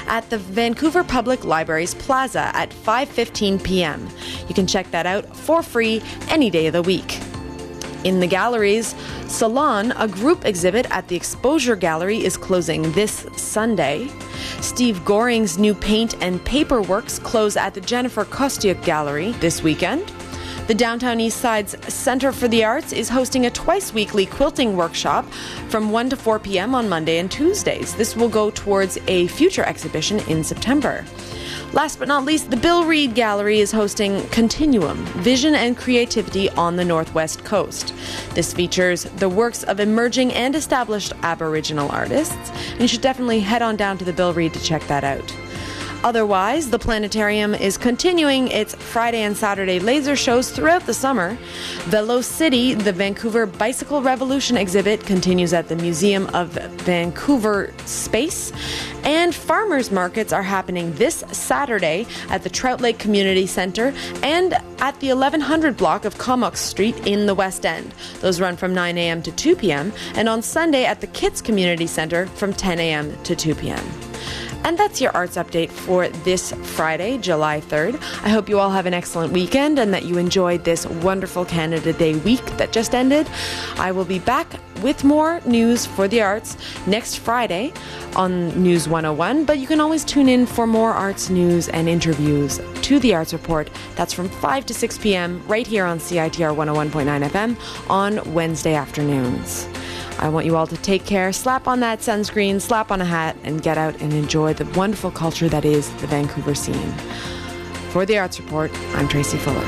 at the Vancouver Public Library's Plaza at 5:15 p.m. You can check that out for free any day of the week. In the galleries, Salon, a group exhibit at the Exposure Gallery, is closing this Sunday. Steve Goring's new paint and paper works close at the Jennifer Kostiuk Gallery this weekend. The Downtown East Side's Center for the Arts is hosting a twice-weekly quilting workshop from 1 to 4 p.m. on Monday and Tuesdays. This will go towards a future exhibition in September. Last but not least, the Bill Reid Gallery is hosting Continuum, Vision and Creativity on the Northwest Coast. This features the works of emerging and established Aboriginal artists, and you should definitely head on down to the Bill Reid to check that out. Otherwise, the Planetarium is continuing its Friday and Saturday laser shows throughout the summer. Velocity, the Vancouver Bicycle Revolution exhibit, continues at the Museum of Vancouver Space. And farmers markets are happening this Saturday at the Trout Lake Community Centre and at the 1100 block of Comox Street in the West End. Those run from 9 a.m. to 2 p.m. and on Sunday at the Kits Community Centre from 10 a.m. to 2 p.m. And that's your arts update for this Friday, July 3rd. I hope you all have an excellent weekend and that you enjoyed this wonderful Canada Day week that just ended. I will be back with more news for the arts next Friday on News 101, but you can always tune in for more arts news and interviews to the Arts Report. That's from 5 to 6 p.m. right here on CITR 101.9 FM on Wednesday afternoons. I want you all to take care, slap on that sunscreen, slap on a hat, and get out and enjoy the wonderful culture that is the Vancouver scene. For the Arts Report, I'm Tracy Fuller.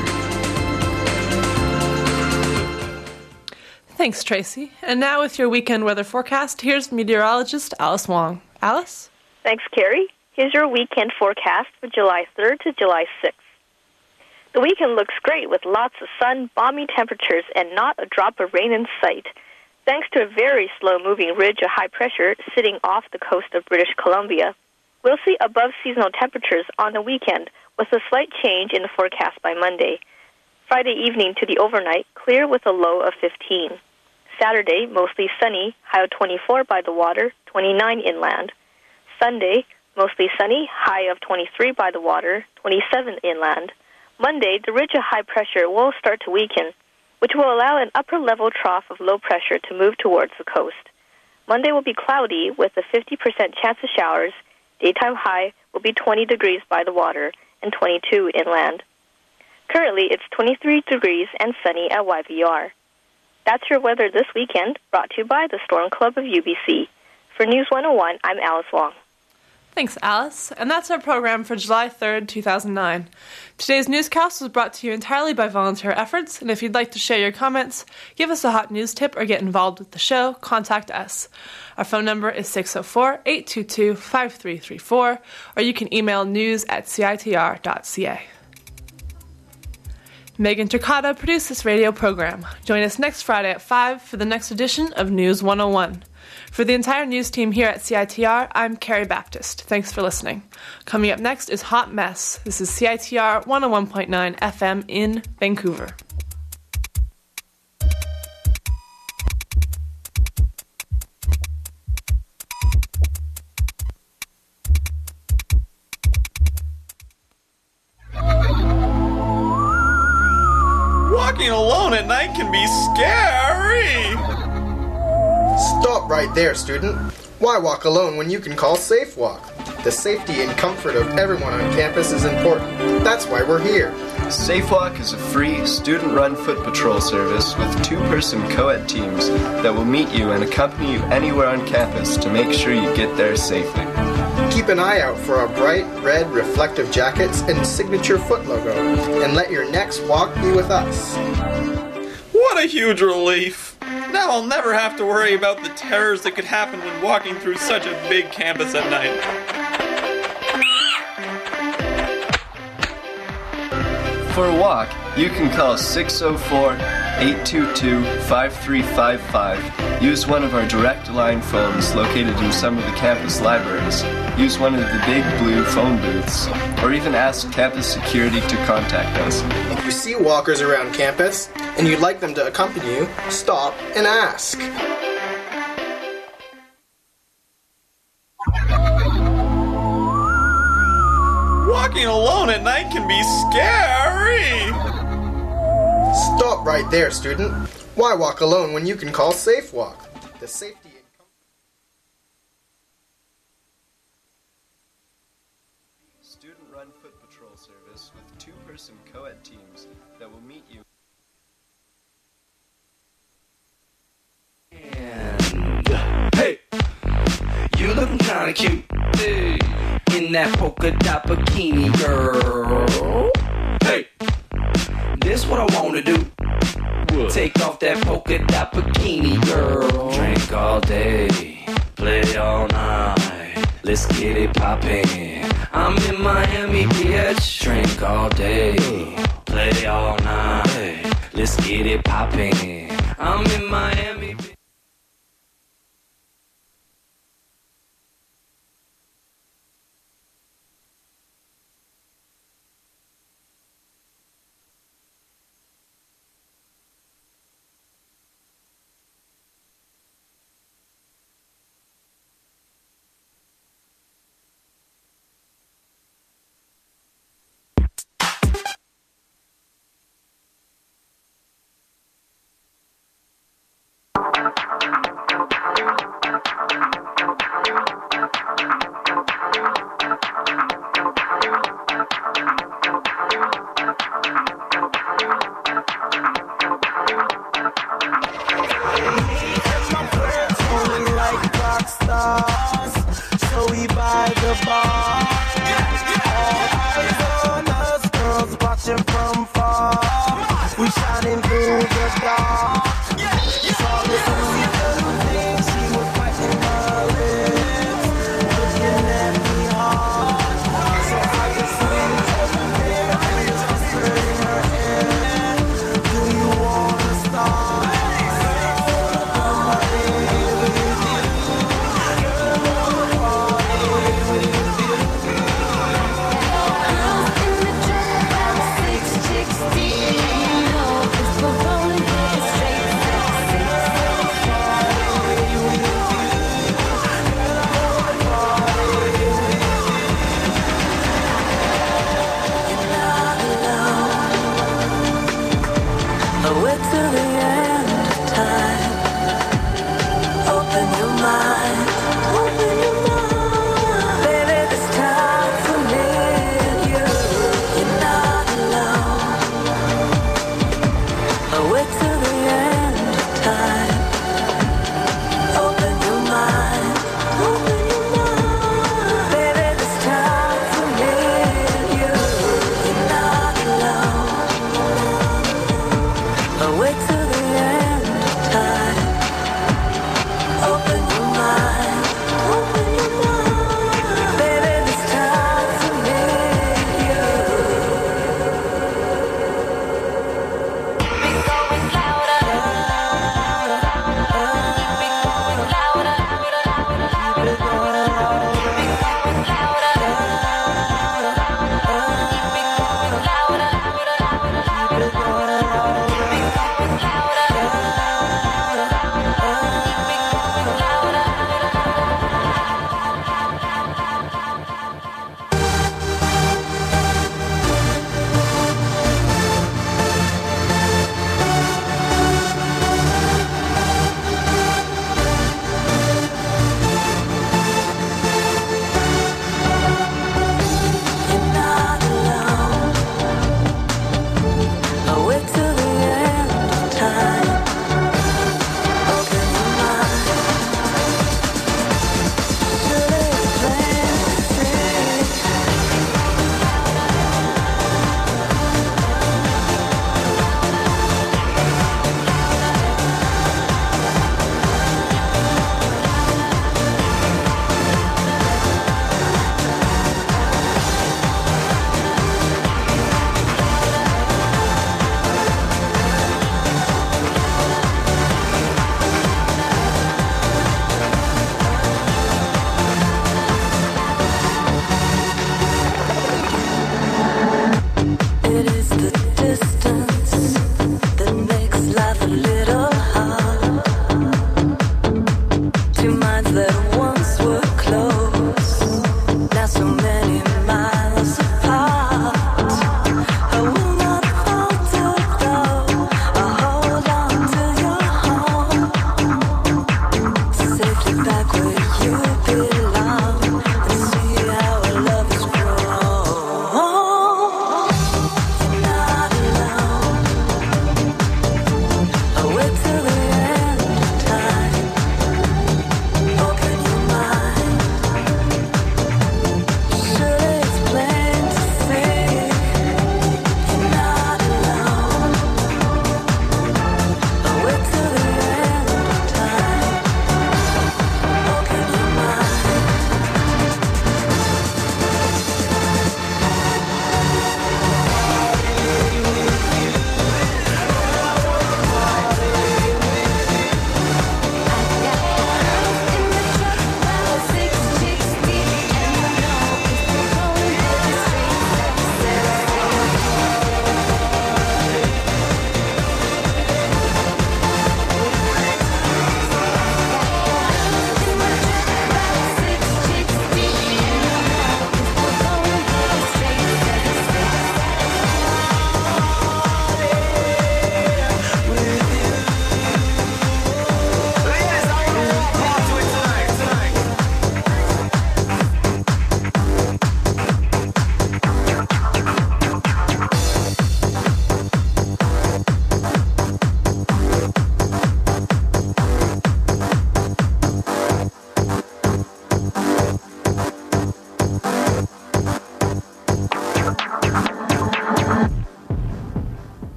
Thanks, Tracy. And now with your weekend weather forecast, here's meteorologist Alice Wong. Alice? Thanks, Carrie. Here's your weekend forecast for July 3rd to July 6th. The weekend looks great with lots of sun, balmy temperatures, and not a drop of rain in sight. Thanks to a very slow-moving ridge of high pressure sitting off the coast of British Columbia, we'll see above-seasonal temperatures on the weekend with a slight change in the forecast by Monday. Friday evening to the overnight, clear with a low of 15. Saturday, mostly sunny, high of 24 by the water, 29 inland. Sunday, mostly sunny, high of 23 by the water, 27 inland. Monday, the ridge of high pressure will start to weaken, which will allow an upper-level trough of low pressure to move towards the coast. Monday will be cloudy with a 50% chance of showers. Daytime high will be 20 degrees by the water and 22 inland. Currently, it's 23 degrees and sunny at YVR. That's your weather this weekend, brought to you by the Storm Club of UBC. For News 101, I'm Alice Wong. Thanks, Alice. And that's our program for July 3rd, 2009. Today's newscast was brought to you entirely by volunteer efforts, and if you'd like to share your comments, give us a hot news tip, or get involved with the show, contact us. Our phone number is 604-822-5334, or you can email news@citr.ca. Megan Turcata produced this radio program. Join us next Friday at 5 for the next edition of News 101. For the entire news team here at CITR, I'm Carrie Baptist. Thanks for listening. Coming up next is Hot Mess. This is CITR 101.9 FM in Vancouver. Walking alone at night can be scary! Stop right there, student. Why walk alone when you can call SafeWalk? The safety and comfort of everyone on campus is important. That's why we're here. SafeWalk is a free, student-run foot patrol service with two-person co-ed teams that will meet you and accompany you anywhere on campus to make sure you get there safely. Keep an eye out for our bright red reflective jackets and signature foot logo, and let your next walk be with us. What a huge relief! Now I'll never have to worry about the terrors that could happen when walking through such a big campus at night. For a walk, you can call 604-822-5355, use one of our direct line phones located in some of the campus libraries, use one of the big blue phone booths, or even ask campus security to contact us. If you see walkers around campus and you'd like them to accompany you, stop and ask. Walking alone at night can be scary! Stop right there, student. Why walk alone when you can call SafeWalk? The safety and comfort. Student-run foot patrol service with two-person co-ed teams that will meet you. And hey, you looking kinda cute, hey, in that polka dot bikini, girl. Hey, this what I wanna do. What? Take off that polka dot bikini, girl. Drink all day, play all night. Let's get it poppin'. I'm in Miami, bitch. Drink all day, play all night. Let's get it poppin'. I'm in Miami, bitch.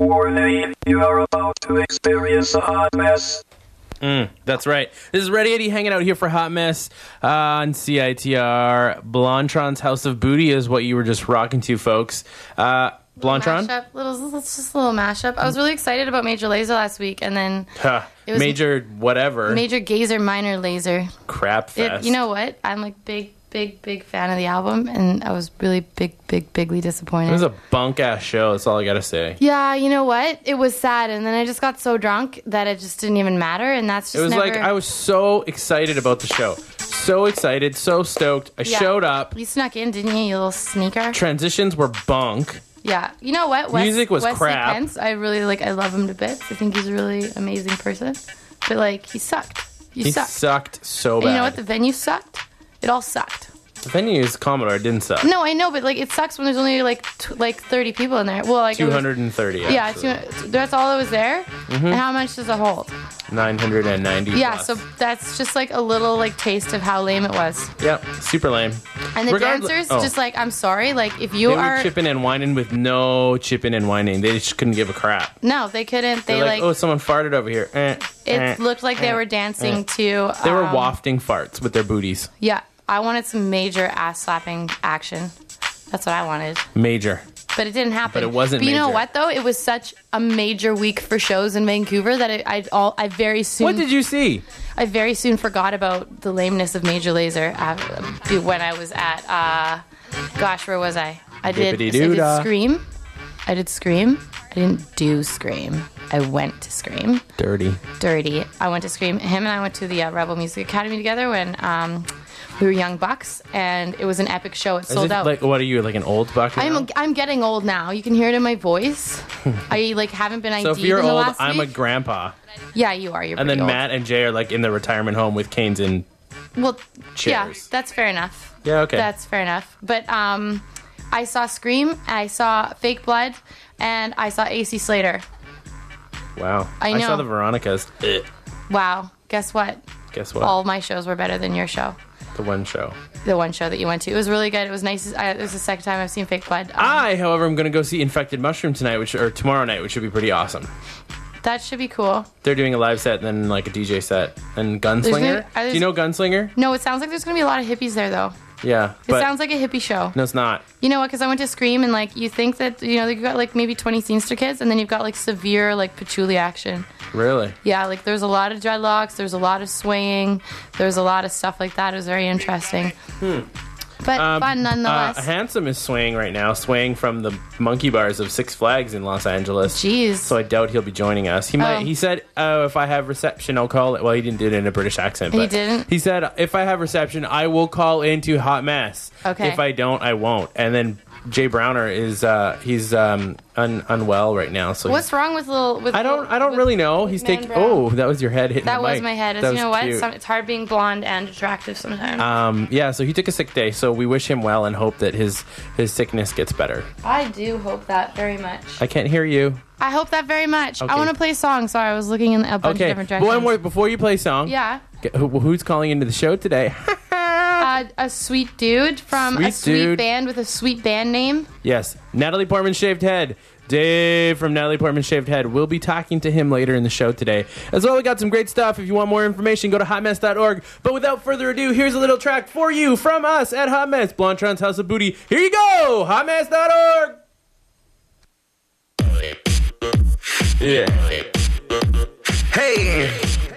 Warning, you are about to experience a hot mess. That's right. This is Red 80 hanging out here for Hot Mess on CITR. Blondtron's House of Booty is what you were just rocking to, folks. Blondtron? It's just a little mashup. I was really excited about Major Lazer last week, and then it was Major whatever. Major Gazer, Minor Laser. Crap fest. You know what? I'm like big fan of the album, and I was really bigly disappointed. It was a bunk-ass show, that's all I gotta say. Yeah, you know what? It was sad, and then I just got so drunk that it just didn't even matter, and that's just It was like, I was so excited about the show. So excited, so stoked. I showed up. You snuck in, didn't you little sneaker? Transitions were bunk. Yeah. You know what? Music was Wesley crap. Pence, I really I love him to bits. I think he's a really amazing person. But, like, he sucked. He sucked so bad. And you know what? The venue sucked. It all sucked. The venue's Commodore didn't suck. No, I know, but like it sucks when there's only like 30 people in there. Well, like 230. Yeah, that's all that was there. Mm-hmm. And how much does it hold? 990. Yeah, plus. so that's just like a little like taste of how lame it was. Yep, super lame. And the dancers, just like, I'm sorry, like if you they are were chipping and whining with no chipping and whining. They just couldn't give a crap. No, they couldn't. They They're like oh, someone farted over here. It looked like they were dancing to. They were wafting farts with their booties. Yeah, I wanted some major ass slapping action. That's what I wanted. Major. But it didn't happen. But it wasn't But you know major. what, though? It was such a major week for shows in Vancouver that I very soon... What did you see? I very soon forgot about the lameness of Major Lazer when I was at... gosh, where was I? I did Scream. I did Scream. I didn't do Scream. I went to Scream. Dirty. I went to Scream. Him and I went to the Rebel Music Academy together when... we were young bucks, and it was an epic show. It sold out. Like, what are you, like an old buck now? I'm getting old now. You can hear it in my voice. I like haven't been ID'd So if you're in the old, last I'm week. a grandpa. Yeah, you are. You're And pretty then old. Matt and Jay are like in the retirement home with canes and Well, yeah, chairs. that's fair enough. Yeah, okay. That's fair enough. But I saw Scream, I saw Fake Blood, and I saw AC Slater. Wow. I know. saw the Veronicas. Wow. Guess what? Guess what? All of my shows were better than your show. The one show. The one show that you went to. It was really good. It was nice. It was the second time I've seen Fake Blood. I, however, am going to go see Infected Mushroom tonight, or tomorrow night, which should be pretty awesome. That should be cool. They're doing a live set and then like a DJ set. And Gunslinger. Do you know Gunslinger? No, it sounds like there's going to be a lot of hippies there, though. Yeah. It sounds like a hippie show. No, it's not. You know what? Because I went to Scream, and like you think that you've got like maybe 20 Scenester kids, and then you've got like severe like patchouli action. Really? Yeah, like there's a lot of dreadlocks, there's a lot of swaying, there's a lot of stuff like that. It was very interesting. But fun nonetheless. Handsome is swaying right now, swaying from the monkey bars of Six Flags in Los Angeles. Jeez. So I doubt he'll be joining us. He might. He said, if I have reception, I'll call it. Well, he didn't do it in a British accent. He But didn't? He said, if I have reception, I will call into Hot Mess. Okay. If I don't, I won't. And then Jay Browner is he's unwell right now. So What's wrong with I don't really know. He's taking. Oh, that was your head hitting That the was mic. my head. That You know was what? cute. It's hard being blonde and attractive sometimes. Yeah, so he took a sick day. So we wish him well and hope that his sickness gets better. I do hope that very much. I can't hear you. I hope that very much. Okay. I want to play a song. Sorry, I was looking in a bunch of Okay, different but directions. one more before you play song. Yeah. Who's calling into the show today? A sweet dude from a Sweet sweet dude. band with a sweet band name. Yes, Natalie Portman Shaved Head. Dave from Natalie Portman Shaved Head. We'll be talking to him later in the show today. As well, we got some great stuff. If you want more information, go to hotmess.org. But without further ado, here's a little track for you from us at Hot Mess, Blondtron's House of Booty. Here you go, hotmess.org. Yeah. Hey.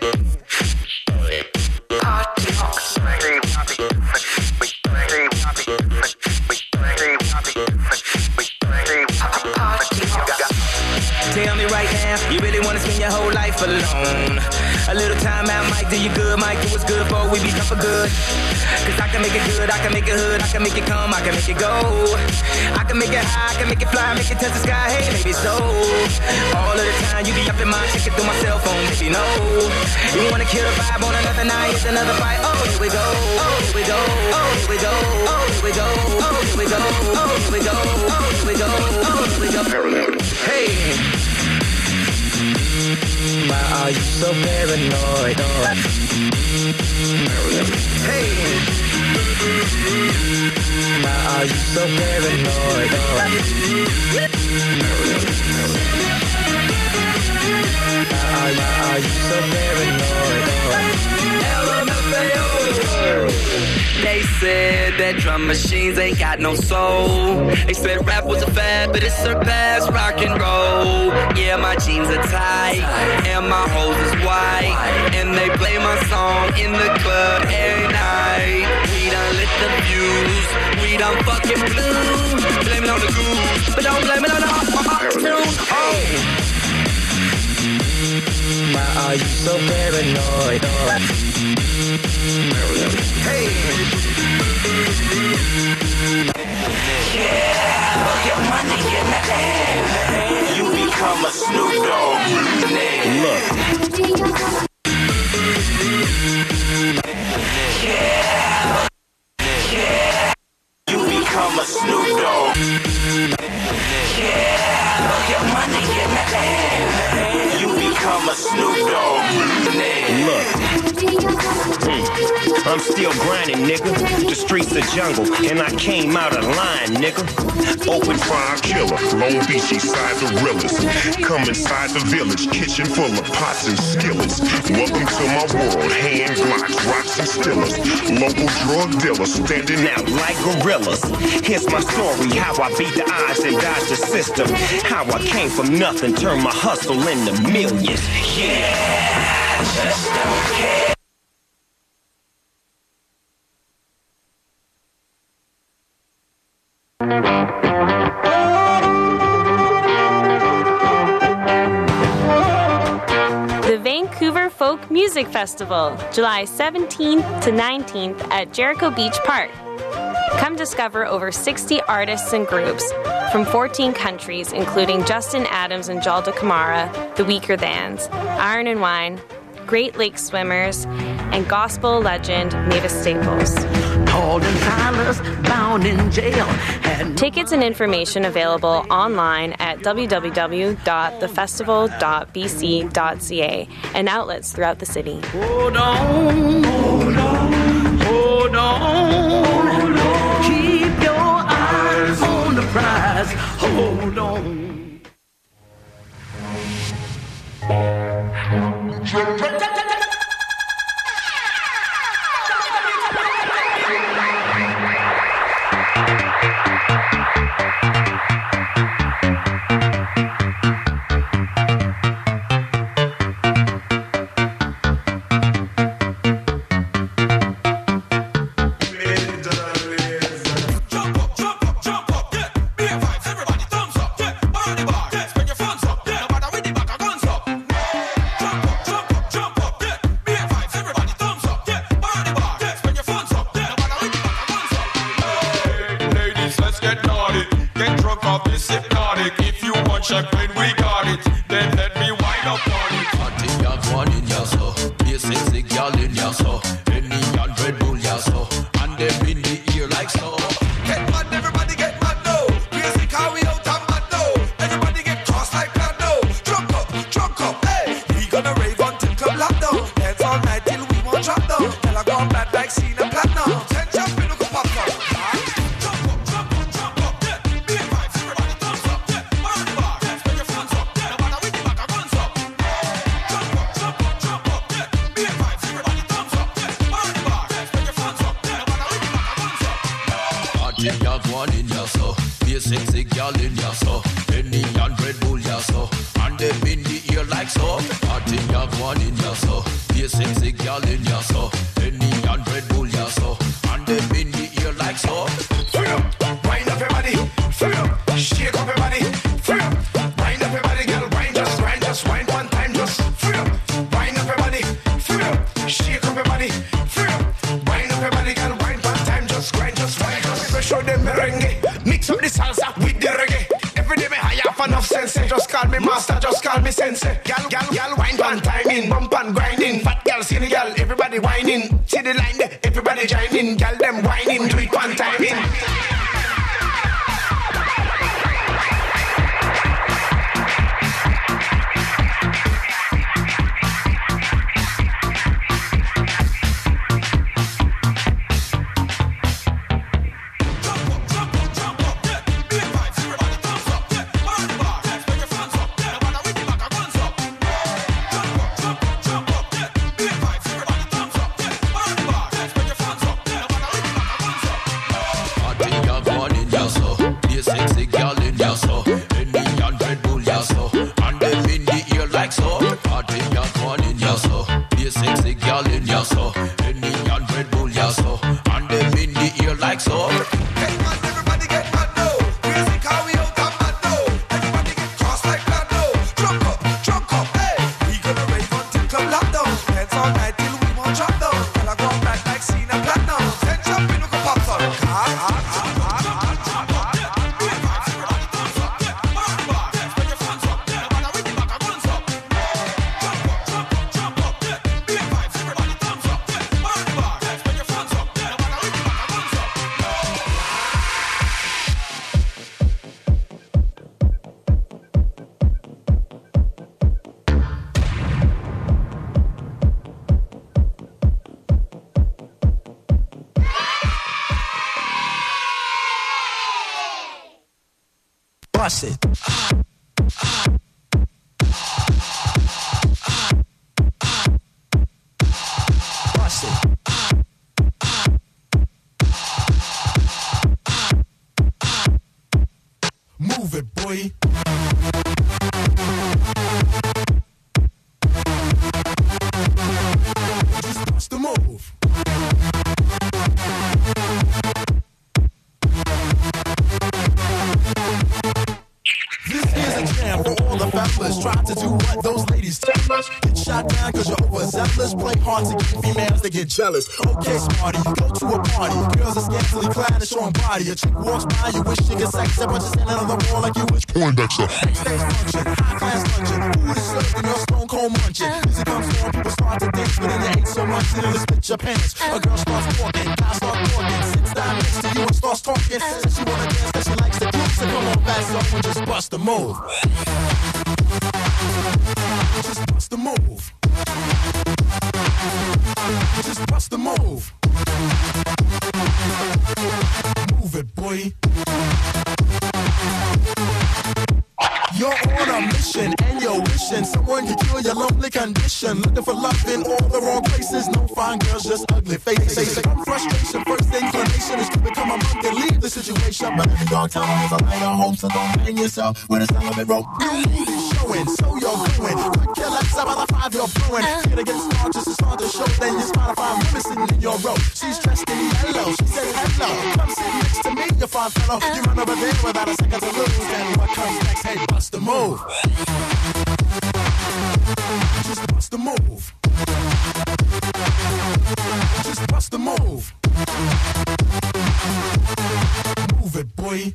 Tell me right now, you really wanna spend your whole life alone? A little time out might do you good, might do what's good before we become for good. Cause I can make it good, I can make it hood, I can make it come, I can make it go. I can make it high, I can make it fly, make it touch the sky, hey, maybe so. All of the time you be up in my checking through my cell phone, baby, no. You wanna kill the vibe on another night, it's another fight, oh, here we go, oh, here we go, oh, here we go, oh, here we go, oh, here we go, oh, here we go, oh, here we go, oh, here we go. Hey. Why are you so paranoid? Hey. Why are you so paranoid? Why are you so paranoid? They said that drum machines ain't got no soul. They said rap was a fad, but it surpassed rock and roll. Yeah, my jeans are tight, and my hose is white, and they play my song in the club every night. We done lit the fuse, we done fucking blew. Blame it on the goose, but don't blame it on the tune. Oh. Why are you so paranoid? Hey. Yeah, your money in the air. You become a Snoop Dogg. Look. Yeah. Yeah. You become a Snoop Dogg. Yeah, your money in the air. You become a Snoop Dogg. Look. I'm still grinding, nigga. The streets are jungle, and I came out of line, nigga. Open fire killer, Long Beach East side the realest. Come inside the village, kitchen full of pots and skillets. Welcome to my world, hand glocks, rocks and stillers. Local drug dealers standing out like gorillas. Here's my story, how I beat the odds and dodged the system. How I came from nothing, turned my hustle into millions. Yeah, just don't care. The Vancouver Folk Music Festival, July 17th to 19th at Jericho Beach Park. Come discover over 60 artists and groups from 14 countries, including Justin Adams and Jalda Kamara, The Weaker Thans, Iron and Wine, Great Lakes Swimmers, and gospel legend Mavis Staples. Bound in jail. Tickets and information available online at www.thefestival.bc.ca and outlets throughout the city. Hold on, hold on, hold on. Keep your eyes on the prize. Hold on. Champagne, we got it. Then let me wind up on it. Party, y'all one in your so. Be a sexy girl in your so. Any young Red Bull, your so. And them in the ear like so. Get mad, everybody get mad, no. Music, how we out and mad, no. Everybody get crossed like that, no. Drunk up, hey. We gonna rave until club lockdown. Dance all night till we won't drop down. Tell I gone bad like Cena Platinum. 10 jump in, look up, pop up. One in your so, be a sexy girl in your so, any young Red Bull your so, and them in the ear like so. Party young one in your so, be a sexy girl in your so, any young Red Bull your so, and them in the ear like so. Free up, wind up your body, free up, shake up your body, free up, wind up your body, girl, wind just wind one time, just free up, wind up your body, free up, shake up your body, free up, wind up your body, girl, wind one time, just wind just. Show them merengue, mix up the salsa with the reggae. Every day me high off enough sense. Just call me master, just call me sensei. Gal, wine one time in, bump and grinding. Fat gal, skinny gal, everybody whining. See the line there, everybody joining. Gal them whining, do it one time in. sexy girl in ya so. Any and Red Bull ya so. And them in the ear like so. Hey man, everybody get mad now. Music how we out and mad now. Everybody get cross like that now. Drunk up, hey. We gonna rave until club lockdown. Heads all night till we won't drop down. Till I go back like Cena Platinum. Send jumping, look a pop song. Bust it. Bust it. Move it, boy. Just bust the move. Fellas try to do what those ladies tell us. Get shot down cause you're overzealous. Play hard to get females to get jealous. Okay, smarty, you go to a party. Girls are scantily clad and showing body. A chick walks by, you wish she could sex her, but you're standing on the wall like you wish Poindexter. Backstage function, high class luncheon. Food is served and you're stone cold munching. Music comes on, people start to dance, but then you ate so much that it'll split your pants. A girl starts walking, guy starts talking, sits down next to you and starts talking. Says she wanna dance, that she likes the group, so come on fast up and just bust the move. Just bust the move. Just bust the move. Move it, boy. You're on a mission and you're wishing someone can cure your lonely condition. Looking for love in all the wrong places. No fine girls, just ugly faces. Some frustration, first inclination is to become a monk and leave the situation. But every dog town has a line of home, so don't hang yourself with a celibate rope. Showing, so you're going. Quick kill at 7 out of 5, you're blowing. Here to get started, just to start the show. Then you spot a fine woman sitting in your row. She's dressed in yellow. She said hello. Come sit next to me, you fine fellow. You run over there without a second to lose. And what comes next? Hey, bust the move. Just bust the move. Just bust the move. Move it, boy.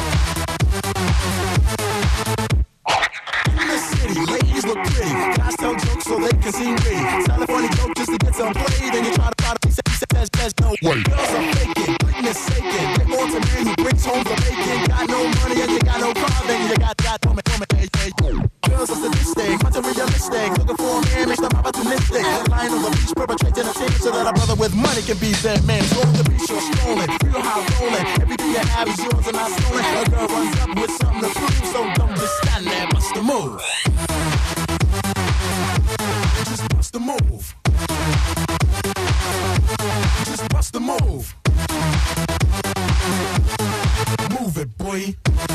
In the city, ladies look pretty. Guys tell jokes so they can see me. Tell a funny joke just to get some play. Then you try to be says no way. Girls are faking, Britney's shaking. Get more to man who brings home the bacon. Got no money and you got no car, then you got woman, hey. Girls are sadistic, materialistic. Looking for a man, makes them opportunistic. Lying on the beach, perpetrating a team so that a brother with money can be their man. Roll the beach, you're strolling, feel how rolling. Everything you have is yours and not stolen. A girl runs up with something to prove, so don't just stand there, bust the move. Just bust the move. Just bust the move. Move it, boy.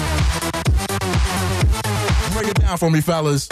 Break it down for me, fellas.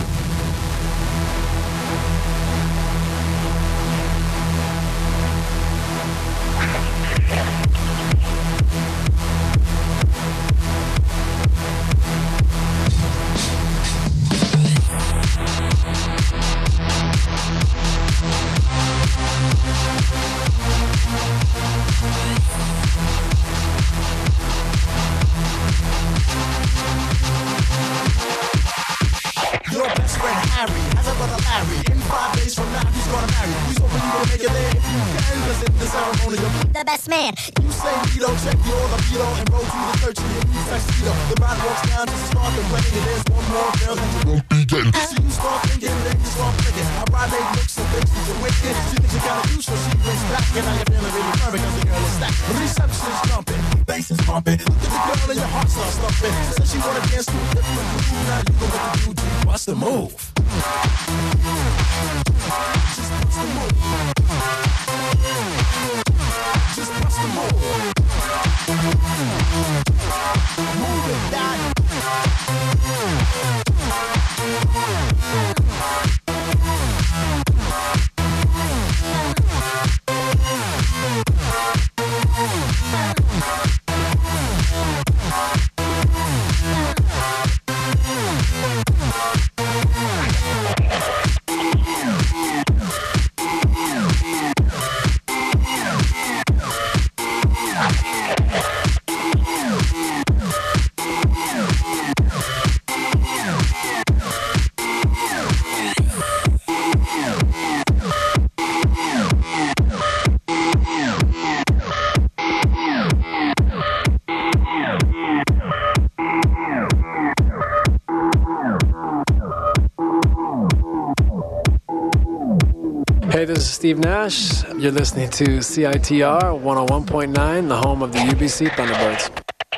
Your best friend Harry has a brother Larry. In 5 days from now, he's gonna marry. He's hoping you gonna make it there if you can. Cause in the ceremony, you'll be the best man. You say Vito, check your libido, and roll to the church in your new tuxedo. The bride walks down to start the wedding, and there's one more girl that you won't be getting. So you start thinking, then you start thinking. How bride made looks and thinks she's a wicked. She thinks you got a use, so she brings back. And now you're feeling really firm because the girl is stacked. The reception's jumping, bass is pumping. Look at the girl and your heart starts thumping. She says she wanna dance to a different groove. Now you know what to do, bust the move. Just bust the move. Just bust the move. Move it, daddy. Steve Nash. You're listening to CITR 101.9, the home of the UBC Thunderbirds.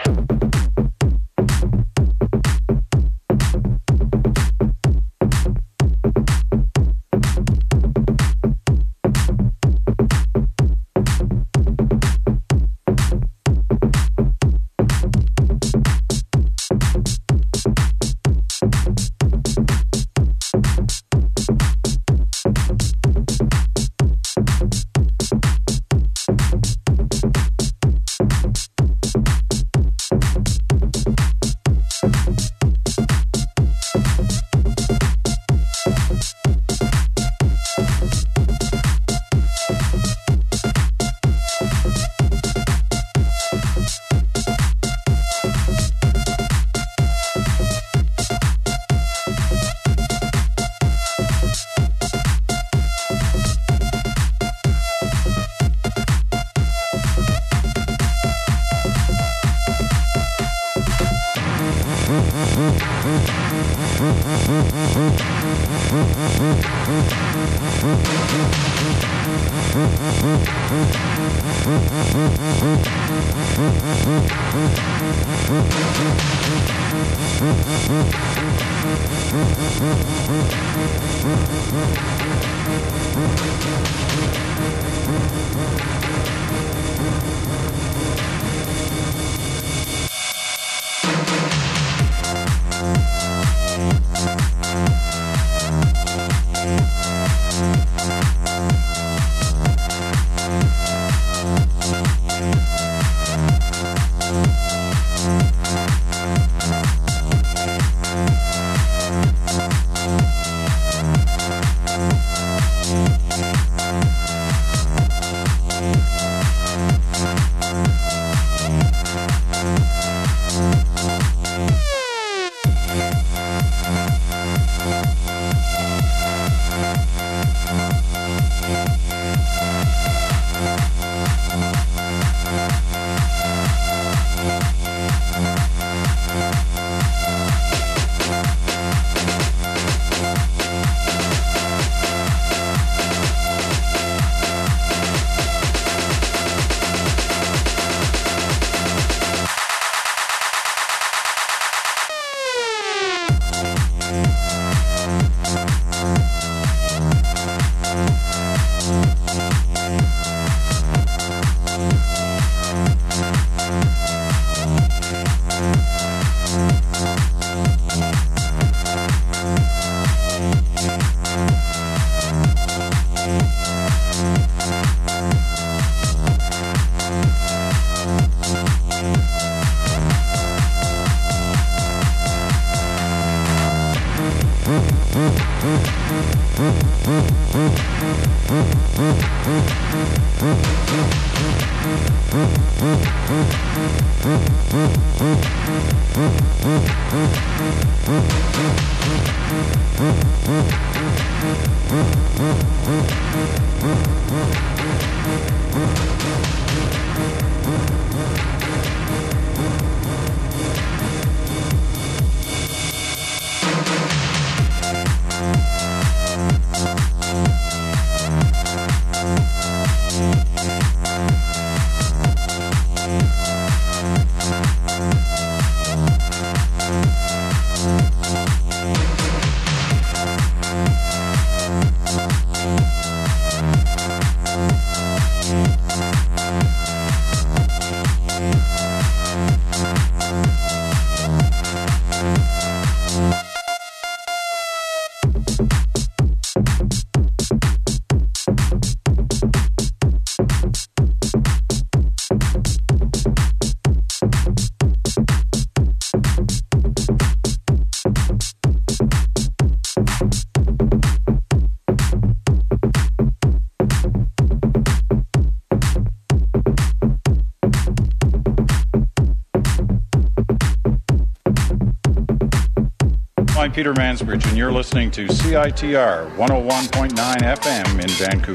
I'm Peter Mansbridge, and you're listening to CITR 101.9 FM in Vancouver.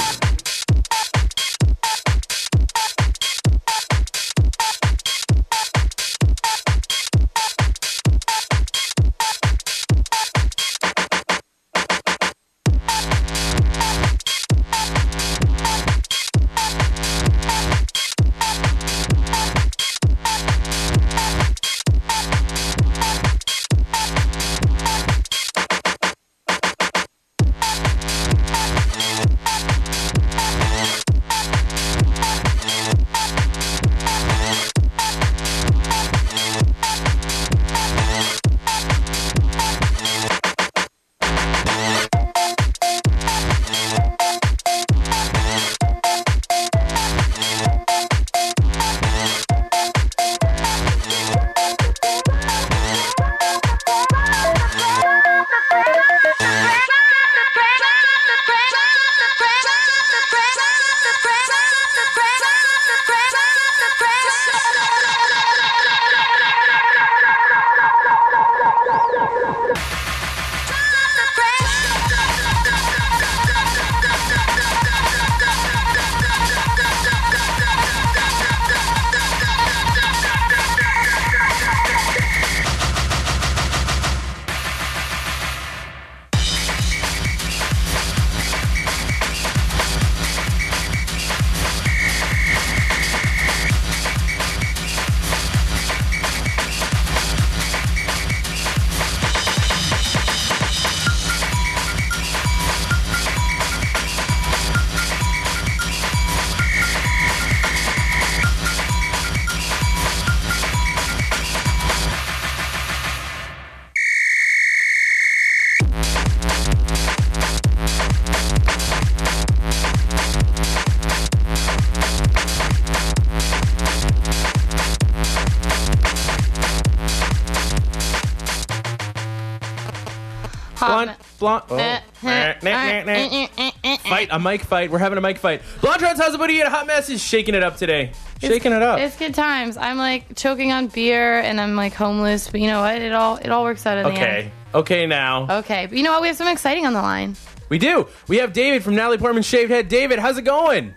Fight, a mic fight. We're having a mic fight. Blondron's House of Booty and a Hot Mess is shaking it up today. Shaking it up. It's good times. I'm like choking on beer and I'm like homeless, but you know what? It all works out in the end. Okay now. Okay, but you know what? We have something exciting on the line. We do. We have David from Natalie Portman's Shaved Head. David, how's it going?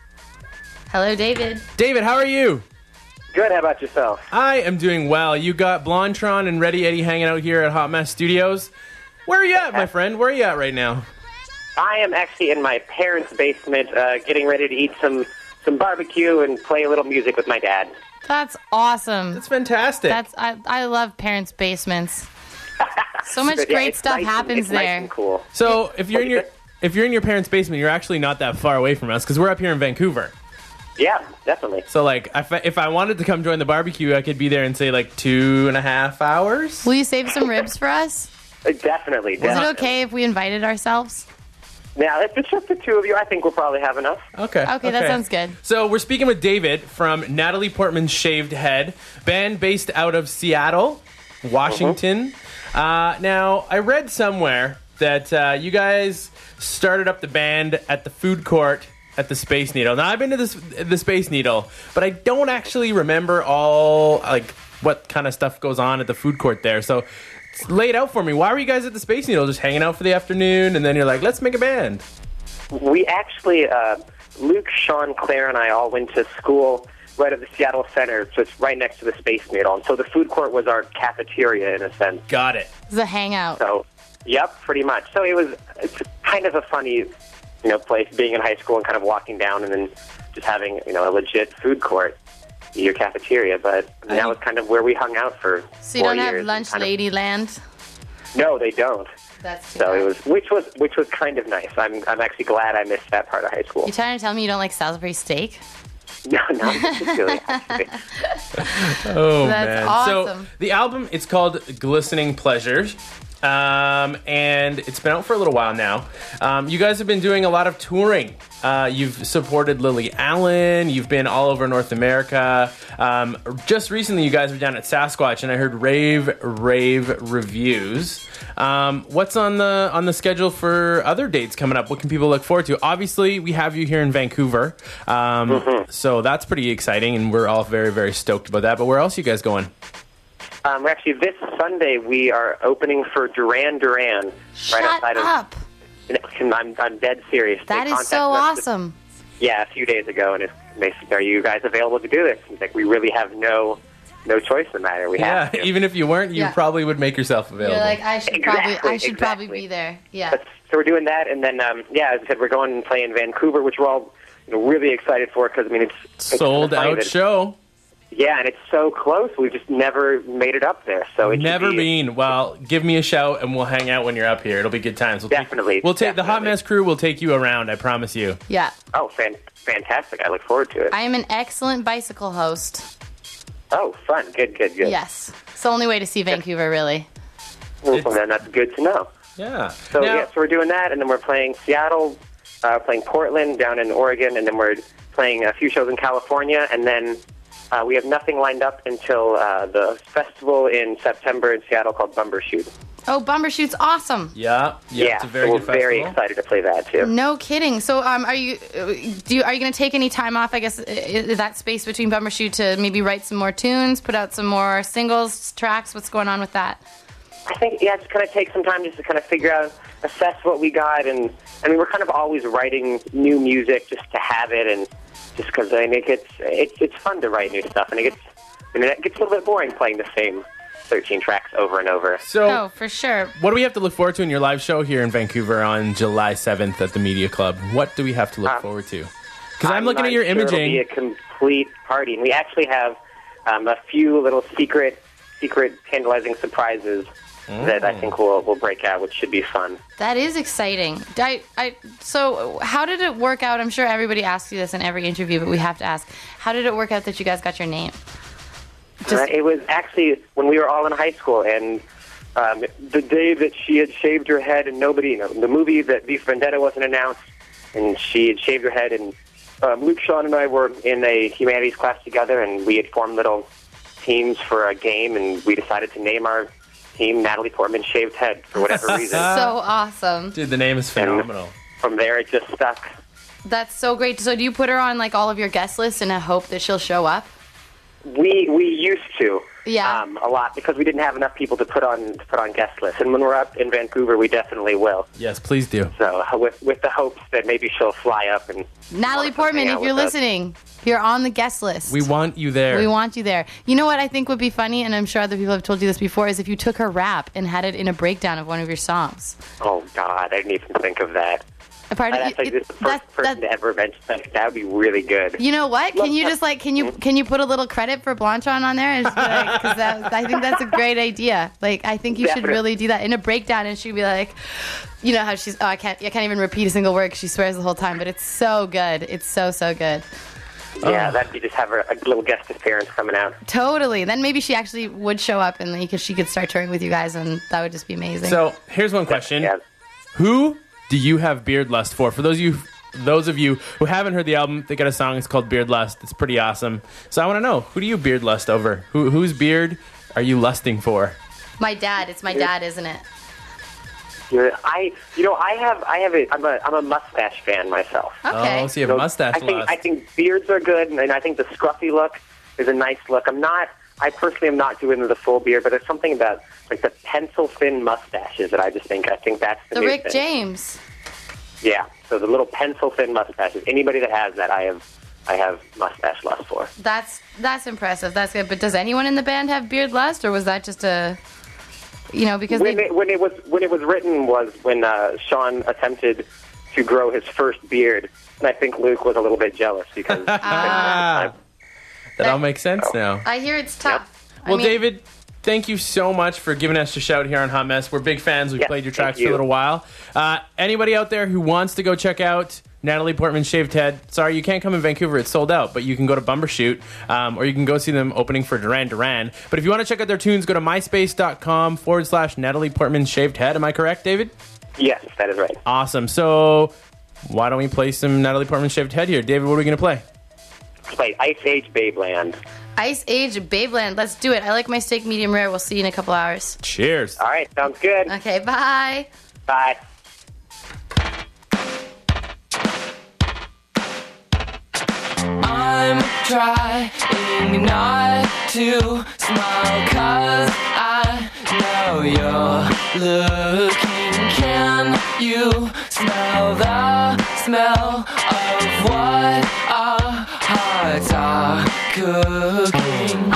Hello, David. David, how are you? Good. How about yourself? I am doing well. You got Blondtron and Ready Eddie hanging out here at Hot Mess Studios. Where are you at, my friend? Where are you at right now? I am actually in my parents' basement getting ready to eat some barbecue and play a little music with my dad. That's awesome. That's fantastic. I love parents' basements. So much great stuff happens there. Nice and cool. So if you're in your parents' basement, you're actually not that far away from us because we're up here in Vancouver. Yeah, definitely. So like, if I wanted to come join the barbecue, I could be there in say like 2.5 hours. Will you save some ribs for us? Definitely. Is it okay if we invited ourselves? Now, if it's just the two of you, I think we'll probably have enough. Okay, that sounds good. So we're speaking with David from Natalie Portman's Shaved Head, band based out of Seattle, Washington. Now, I read somewhere that you guys started up the band at the food court at the Space Needle. Now, I've been to the Space Needle, but I don't actually remember all like what kind of stuff goes on at the food court there. So lay it out for me. Why were you guys at the Space Needle? Just hanging out for the afternoon, and then you're like, let's make a band. We actually, Luke, Sean, Claire, and I all went to school right at the Seattle Center, so it's right next to the Space Needle. And so the food court was our cafeteria, in a sense. Got it. It was a hangout. So, yep, pretty much. So it's kind of a funny, place, being in high school and kind of walking down and then just having, a legit food court. Your cafeteria, but that was kind of where we hung out for 4 years. So you don't have Lunch Ladyland? No, they don't. That's too so bad. it was, which was kind of nice. I'm actually glad I missed that part of high school. You trying to tell me you don't like Salisbury steak? No, not particularly. Actually. Oh, That's man! awesome. So the album, it's called Glistening Pleasures. And it's been out for a little while now. You guys have been doing a lot of touring. You've supported Lily Allen. You've been all over North America. Just recently, you guys were down at Sasquatch, and I heard rave reviews. What's on the schedule for other dates coming up? What can people look forward to? Obviously, we have you here in Vancouver, so that's pretty exciting, and we're all very, very stoked about that. But where else are you guys going? Actually, this Sunday we are opening for Duran Duran right outside up. I'm dead serious. That is so awesome. A few days ago, and they said, "Are you guys available to do this?" It's like we really have no choice in the matter. We have to. Even if you weren't, you probably would make yourself available. You're like, I should probably be there. Yeah. So we're doing that, and then as I said, we're going and playing Vancouver, which we're all really excited for because it's sold out show. Yeah, and it's so close. We've just never made it up there. So it's never been. Well, give me a shout, and we'll hang out when you're up here. It'll be good times. Definitely. The Hot Mess crew will take you around. I promise you. Yeah. Oh, fantastic! I look forward to it. I am an excellent bicycle host. Oh, fun! Good. Yes, it's the only way to see Vancouver, really. Well, then that's good to know. Yeah. So so we're doing that, and then we're playing Seattle, playing Portland, down in Oregon, and then we're playing a few shows in California, and then. We have nothing lined up until the festival in September in Seattle called Bumbershoot. Oh, Bumbershoot's awesome. Yeah, it's a very so good we're very excited to play that too. No kidding. So, are you going to take any time off? I guess that space between Bumbershoot to maybe write some more tunes, put out some more singles, tracks. What's going on with that? I think just kind of take some time just to kind of figure out, assess what we got, and we're kind of always writing new music just to have it and. Just because it's fun to write new stuff, and it gets a little bit boring playing the same 13 tracks over and over. So, for sure. What do we have to look forward to in your live show here in Vancouver on July 7th at the Media Club? What do we have to look forward to? Because I'm looking at your imaging. It'll be a complete party, and we actually have a few little secret tantalizing surprises that I think will break out, which should be fun. That is exciting. So how did it work out? I'm sure everybody asks you this in every interview, but we have to ask. How did it work out that you guys got your name? It was actually when we were all in high school, and the day that she had shaved her head and nobody, the movie that V for Vendetta wasn't announced, and she had shaved her head, and Luke, Sean, and I were in a humanities class together, and we had formed little teams for a game, and we decided to name our team, Natalie Portman Shaved Head, for whatever reason. So awesome. Dude, the name is phenomenal. And from there, it just stuck. That's so great. So do you put her on like all of your guest lists in a hope that she'll show up? We used to. Yeah. A lot, because we didn't have enough people to put on guest lists. And when we're up in Vancouver, we definitely will. Yes, please do. So with the hopes that maybe she'll fly up and... Natalie Portman, if you're listening, you're on the guest list. We want you there. We want you there. You know what I think would be funny, and I'm sure other people have told you this before, is if you took her rap and had it in a breakdown of one of your songs. Oh, God, I didn't even think of that. Pardon? That's like the first person to ever mention that. That would be really good. You know what? Can you just like can you put a little credit for Blanchon on there? Because I think that's a great idea. Like I think you should really do that in a breakdown, and she'd be like, you know how she's I can't even repeat a single word because she swears the whole time, but it's so good. It's so good. Yeah, that'd be just have a little guest appearance coming out. Totally. Then maybe she actually would show up and because she could start touring with you guys, and that would just be amazing. So here's one question: Who do you have Beard Lust for? For those of you who haven't heard the album, they got a song. It's called Beard Lust. It's pretty awesome. So I want to know, who do you beard lust over? Whose beard are you lusting for? My dad. It's my dad, isn't it? Yeah, I'm a mustache fan myself. Okay. Oh, so you have a mustache lust. I think beards are good, and I think the scruffy look is a nice look. I personally am not doing the full beard, but there's something about like the pencil thin mustaches that I think that's the new Rick thing. James. Yeah, so the little pencil thin mustaches. Anybody that has that, I have mustache lust for. That's impressive. That's good. But does anyone in the band have beard lust, or was that just a, because when it was written was when Sean attempted to grow his first beard, and I think Luke was a little bit jealous because. That all makes sense now. I hear it's tough. Yep. Well, David, thank you so much for giving us a shout here on Hot Mess. We're big fans. We've played your tracks for a little while. Anybody out there who wants to go check out Natalie Portman Shaved Head, sorry, you can't come in Vancouver. It's sold out, but you can go to Bumbershoot, or you can go see them opening for Duran Duran. But if you want to check out their tunes, go to myspace.com/Natalie Portman Shaved Head. Am I correct, David? Yes, that is right. Awesome. So why don't we play some Natalie Portman Shaved Head here? David, what are we going to play? Play Ice Age Babeland. Ice Age Babeland. Let's do it. I like my steak medium rare. We'll see you in a couple hours. Cheers. All right, sounds good. Okay, bye. Bye. I'm trying not to smile 'cause I know you're looking. Can you smell the smell of what our hearts are cooking?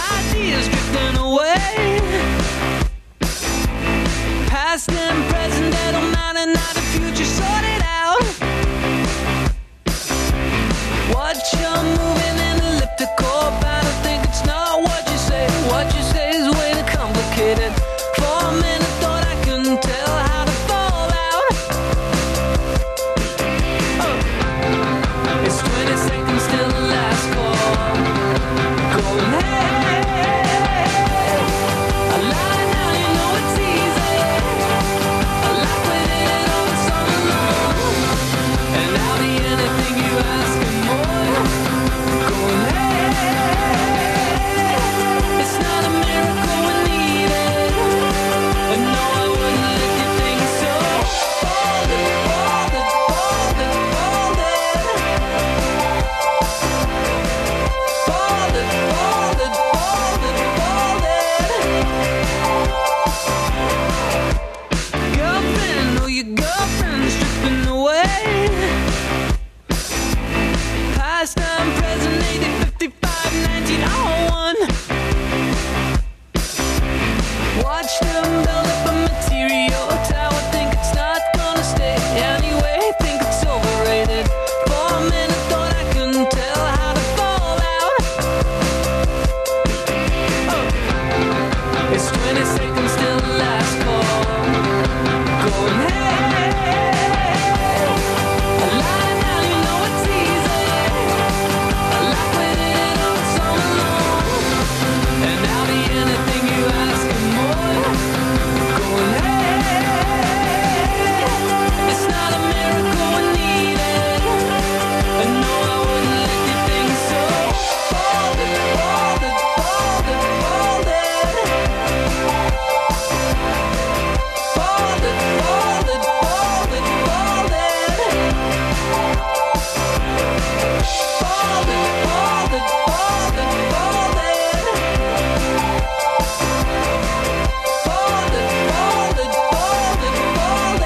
ideas drifting away. Past and present, they don't matter, now the future sorted out. Watch you moving in elliptical, but I think it's not what you say. What you say is way too complicated. For a minute, thought I couldn't tell how to fall out. Oh. It's 20 seconds till the last call. Going hey, I lie now, you know it's easy. I like when it all sung along, and I'll be anything you ask and more. Going hey, it's not a miracle we need it, and no, I wouldn't let you think so. Hold it, hold it, hold it, hold it. Hold it, hold it, hold it, hold it. Girlfriend, oh your girlfriend's stripping away. Past time, present, 80, 55, 1901. Watch them build up a material tower, think it's not gonna stay. Anyway, think it's overrated. For a minute, thought I couldn't tell how to fall out. Oh. It's 20 seconds till the last call. Going hey, I lie now, you know it's easy. I like when it all sung along, and I'll be anything you ask and more. Going hey, it's not a miracle we need it, and no, I wouldn't let you think so. Hold it, hold it, hold it, hold it. Hold it, hold it, hold it, hold it. Hold it, hold it, hold it, hold it. Hold it, hold it, hold it, hold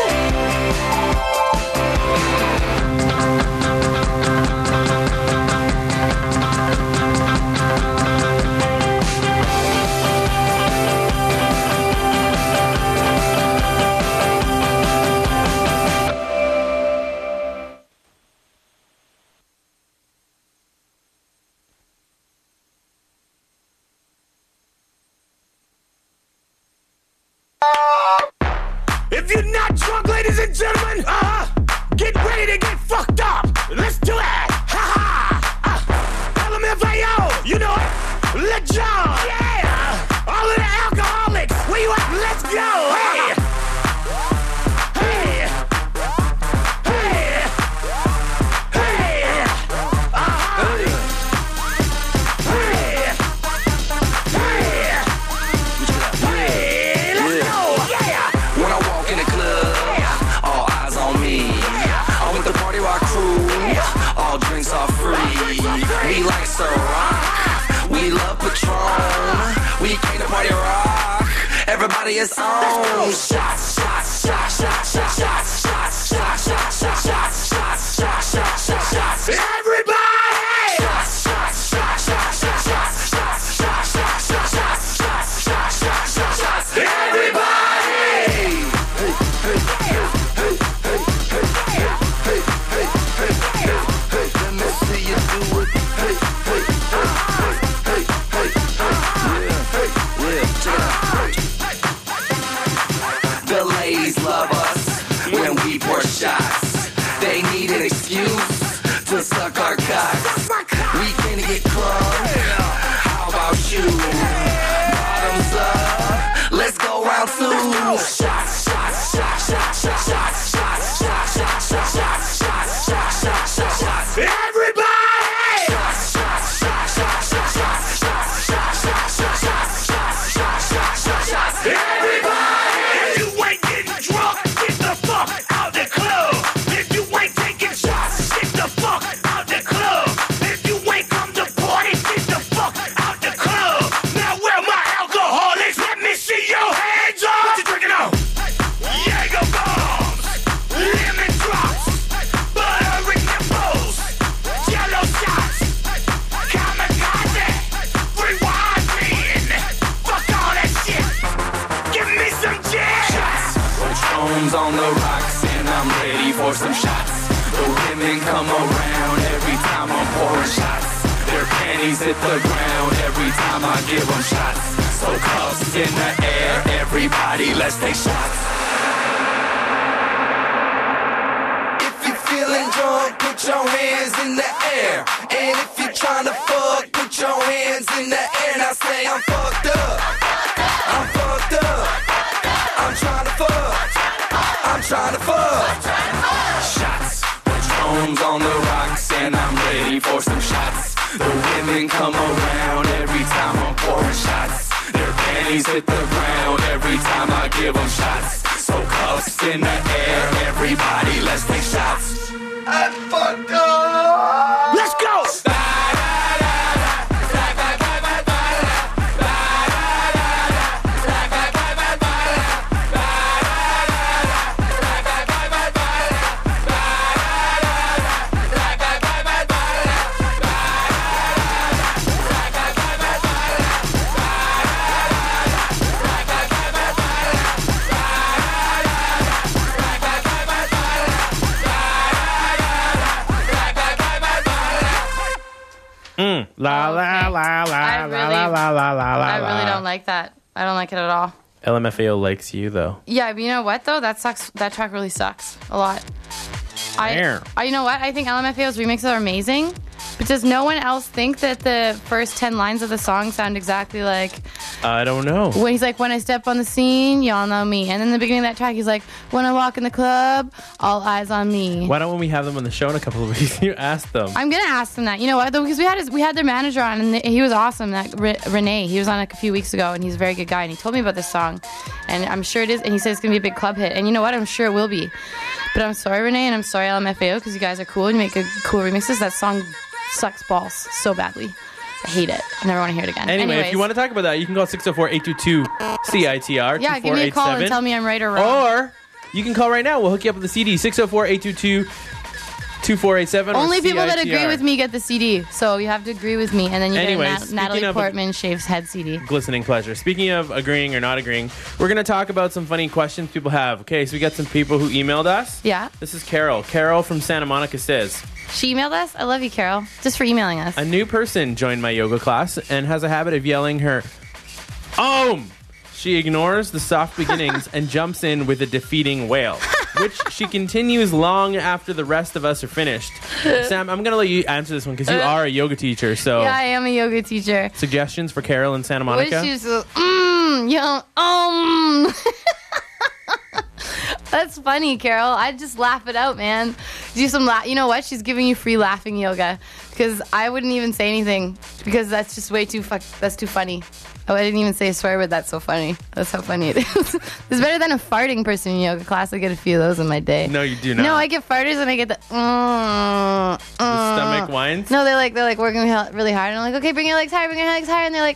If you're not drunk, ladies and gentlemen, get ready to get fucked up. Let's do it. Ha ha. LMFAO, you know it. Let John. Yeah. All of the alcoholics. Where you at? Let's go. Hey. Hey. Hey. Hey. Hey. Let's go. Yeah. When I walk in the club, all eyes on me. I'm with the party rock crew, all drinks are free. We like Ciroc, we love Patron. We came to party rock, everybody is on. Shots, shots, shots, shots, shots, shots, shots, shots, shots, shots, shots, shots, shots, shots, shots, shots. Everybody! Shots, shots, shots, shots, shots, shots, shots, shots, shots, shots, shots, shots, shots, shots, shots, shots. Everybody! Let me see you do it. The ladies love us when we pour shots. They need an excuse to suck our cocks. We can't get crunk. How about you? Bottoms up. Let's go round two. Shots, shots, shots, shots, shots, shots, shots, shots, shots, shots, shots, shots, shots, shots, shots, shots. Everybody! Shots, shots, shots, shots, shots, shots, shots, shots, shots, shots, shots, shots, shots, shots, shots. Everybody! If you ain't getting drunk, get the fuck out the club. If you ain't taking shots, get the fuck out the club. If you ain't come to party, get the fuck out the club. Now where my alcoholics? Let me see your hands up. What you drinking on? Jaeger bomb. on the rocks and I'm ready for some shots. The women come around every time I'm pouring shots. Their panties hit the ground every time I give them shots. So cuffs in the air, everybody, let's take shots. If you're feeling drunk, put your hands in the air. And if you're trying to fuck, put your hands in the air. Now say I'm fucked up. I'm fucked up. I'm trying to fuck. I'm trying to fuck. Shots. Patron's on the rocks and I'm ready for some shots. The women come around every time I'm pouring shots. Their panties hit the ground every time I give them shots. So cuffs in the air, everybody, let's take shots. I'm fucked up. Let's go. La la la la I la la la la la la. I really don't like that. I don't like it at all. LMFAO likes you though. Yeah, but you know what though? That sucks. That track really sucks a lot. You know what? I think LMFAO's remixes are amazing. But does no one else think that the first 10 lines of the song sound exactly like... I don't know. When he's like, when I step on the scene, y'all know me. And in the beginning of that track, he's like, when I walk in the club, all eyes on me. Why don't we have them on the show in a couple of weeks? You ask them. I'm going to ask them that. You know what? Though, because we had their manager on, and he was awesome. That Renee, he was on like a few weeks ago, and he's a very good guy. And he told me about this song. And I'm sure it is. And he said it's going to be a big club hit. And you know what? I'm sure it will be. But I'm sorry, Renee, and I'm sorry, LMFAO, because you guys are cool and you make good, cool remixes. That song sucks balls so badly. I hate it. I never want to hear it again. Anyway, if you want to talk about that, you can call 604-822-CITR. Yeah, give me a call and tell me I'm right or wrong. Or you can call right now. We'll hook you up with the CD. 604-822-2487. Only people that agree with me get the CD. So you have to agree with me, and then you get a Natalie Portman Shaves Head CD. Glistening pleasure. Speaking of agreeing or not agreeing, we're going to talk about some funny questions people have. Okay, so we got some people who emailed us. Yeah. This is Carol. Carol from Santa Monica says... She emailed us? I love you, Carol. Just for emailing us. A new person joined my yoga class and has a habit of yelling her Om! She ignores the soft beginnings and jumps in with a defeating wail, which she continues long after the rest of us are finished. Sam, I'm going to let you answer this one because you are a yoga teacher. So yeah, I am a yoga teacher. Suggestions for Carol in Santa Monica? That's funny, Carol. I just laugh it out, man. Do some you know what? She's giving you free laughing yoga because I wouldn't even say anything because that's just way too that's too funny. Oh, I didn't even say a swear word. That's so funny. That's how funny it is. It's better than a farting person in yoga class. I get a few of those in my day. No, you do not. No, I get farters and I get the stomach whines. No, they're like working really hard, and I'm like, okay, bring your legs higher, and they're like.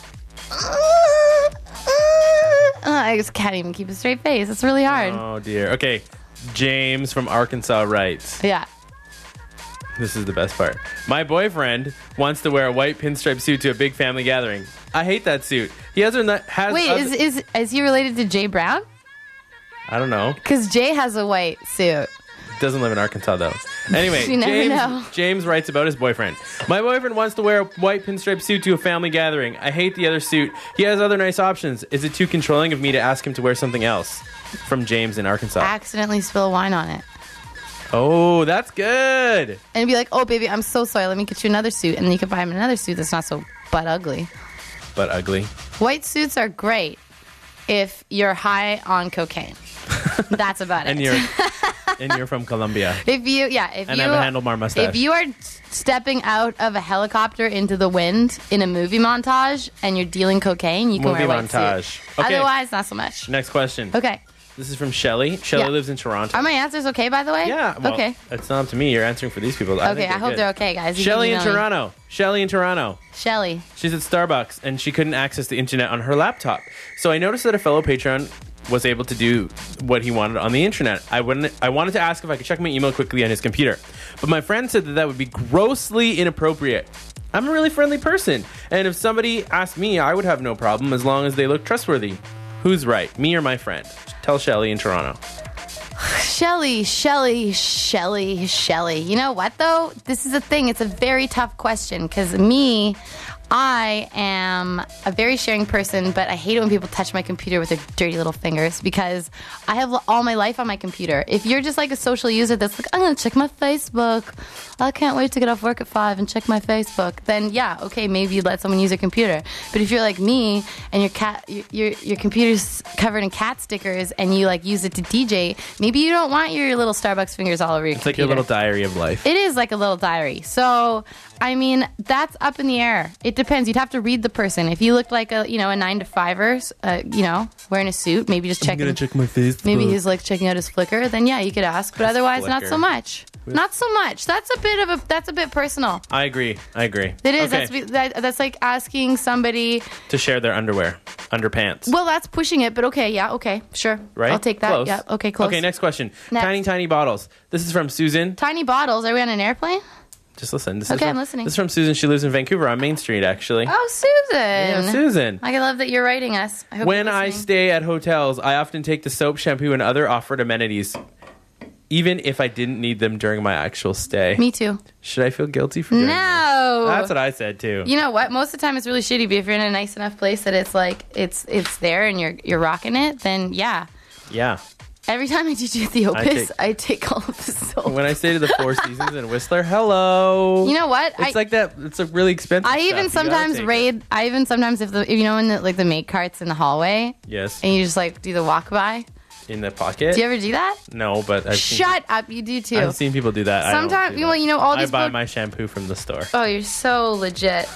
I just can't even keep a straight face. It's really hard. Oh, dear. Okay. James from Arkansas writes. Yeah. This is the best part. My boyfriend wants to wear a white pinstripe suit to a big family gathering. I hate that suit. He has... Wait, is he related to Jay Brown? I don't know. Because Jay has a white suit. Doesn't live in Arkansas, though. Anyway, You never know. James writes about his boyfriend. My boyfriend wants to wear a white pinstripe suit to a family gathering. I hate the other suit. He has other nice options. Is it too controlling of me to ask him to wear something else? From James in Arkansas. Accidentally spill wine on it. Oh, that's good. And be like, oh, baby, I'm so sorry. Let me get you another suit. And then you can buy him another suit that's not so butt ugly. But ugly. White suits are great if you're high on cocaine. That's about it. And you're from Colombia. If you have a handlebar mustache. If you are stepping out of a helicopter into the wind in a movie montage and you're dealing cocaine, you can wear a white suit. Okay. Otherwise, not so much. Next question. Okay. This is from Shelly. Shelly lives in Toronto. Are my answers okay, by the way? Yeah. Well, okay. It's not up to me. You're answering for these people. I hope they're okay, guys. Shelly in Toronto. Shelly in Toronto. Shelly. She's at Starbucks, and she couldn't access the internet on her laptop. So I noticed that a fellow Patreon was able to do what he wanted on the internet. I wanted to ask if I could check my email quickly on his computer. But my friend said that would be grossly inappropriate. I'm a really friendly person, and if somebody asked me, I would have no problem as long as they look trustworthy. Who's right, me or my friend? Tell Shelly in Toronto. Shelly. You know what, though? This is the thing. It's a very tough question because I am a very sharing person, but I hate it when people touch my computer with their dirty little fingers because I have all my life on my computer. If you're just like a social user that's like, I'm going to check my Facebook. I can't wait to get off work at 5 and check my Facebook. Then, yeah, okay, maybe you'd let someone use your computer. But if you're like me and your computer's covered in cat stickers and you like use it to DJ, maybe you don't want your little Starbucks fingers all over your computer. It's like your little diary of life. It is like a little diary. So, I mean, that's up in the air. It depends. You'd have to read the person. If you looked like a 9-to-5er, wearing a suit, maybe just checking. I'm gonna check my Facebook. Maybe he's like checking out his Flickr. Then yeah, you could ask. But otherwise, not so much. Not so much. That's a bit personal. I agree. It is. Okay. That's like asking somebody to share their underpants. Well, that's pushing it, but okay, yeah, okay, sure. Right? I'll take that. Close. Yeah, okay, close. Okay, next question. Next. Tiny bottles. This is from Susan. Tiny bottles. Are we on an airplane? Just listen. I'm listening. This is from Susan. She lives in Vancouver on Main Street, actually. Oh, Susan. Yeah, Susan. I love that you're writing us. I hope when you're I listening. stay at hotels, I often take the soap, shampoo, and other offered amenities, even if I didn't need them during my actual stay. Me too. Should I feel guilty for doing No. this? That's what I said, too. You know what? Most of the time it's really shitty, but if you're in a nice enough place that it's like, it's there and you're rocking it, then yeah. Yeah. Every time I do the Opus, I take all of the soap. When I stay to the Four Seasons in Whistler, hello. You know what? It's like that. It's a really expensive I even stuff. sometimes raid. I even sometimes if you know in the make carts in the hallway. Yes. And you just like do the walk by. In the pocket. Do you ever do that? No, but I've Shut up! You do too. I've seen people do that. Sometimes all these. I buy my shampoo from the store. Oh, you're so legit.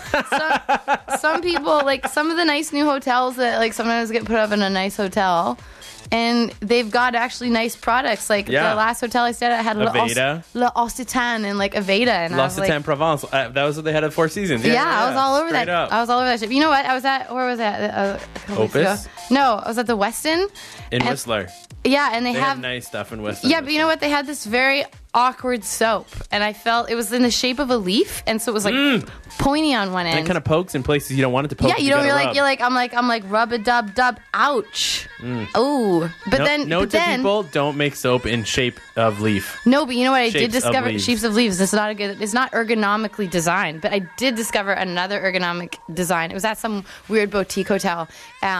Some people like some of the nice new hotels that like sometimes get put up in a nice hotel. And they've got actually nice products. Like the last hotel I stayed at had Le Occitan and like Aveda. And L'Occitan Provence. That was what they had at Four Seasons. Yeah, I was all over Straight that. up. I was all over that shit. You know what? Where was that? A couple weeks Opus? ago. No, I was at the Westin. In Whistler. Yeah, and they have have nice stuff in Whistler. Yeah, but you know what? They had this very awkward soap. And I felt it was in the shape of a leaf. And so it was like pointy on one end. And it kind of pokes in places you don't want it to poke. Yeah, I'm like rub-a-dub-dub. Ouch. Oh. But people don't make soap in shape of leaf. No, but you know what? I did discover leaves. shapes of leaves. It's not ergonomically designed, but I did discover another ergonomic design. It was at some weird boutique hotel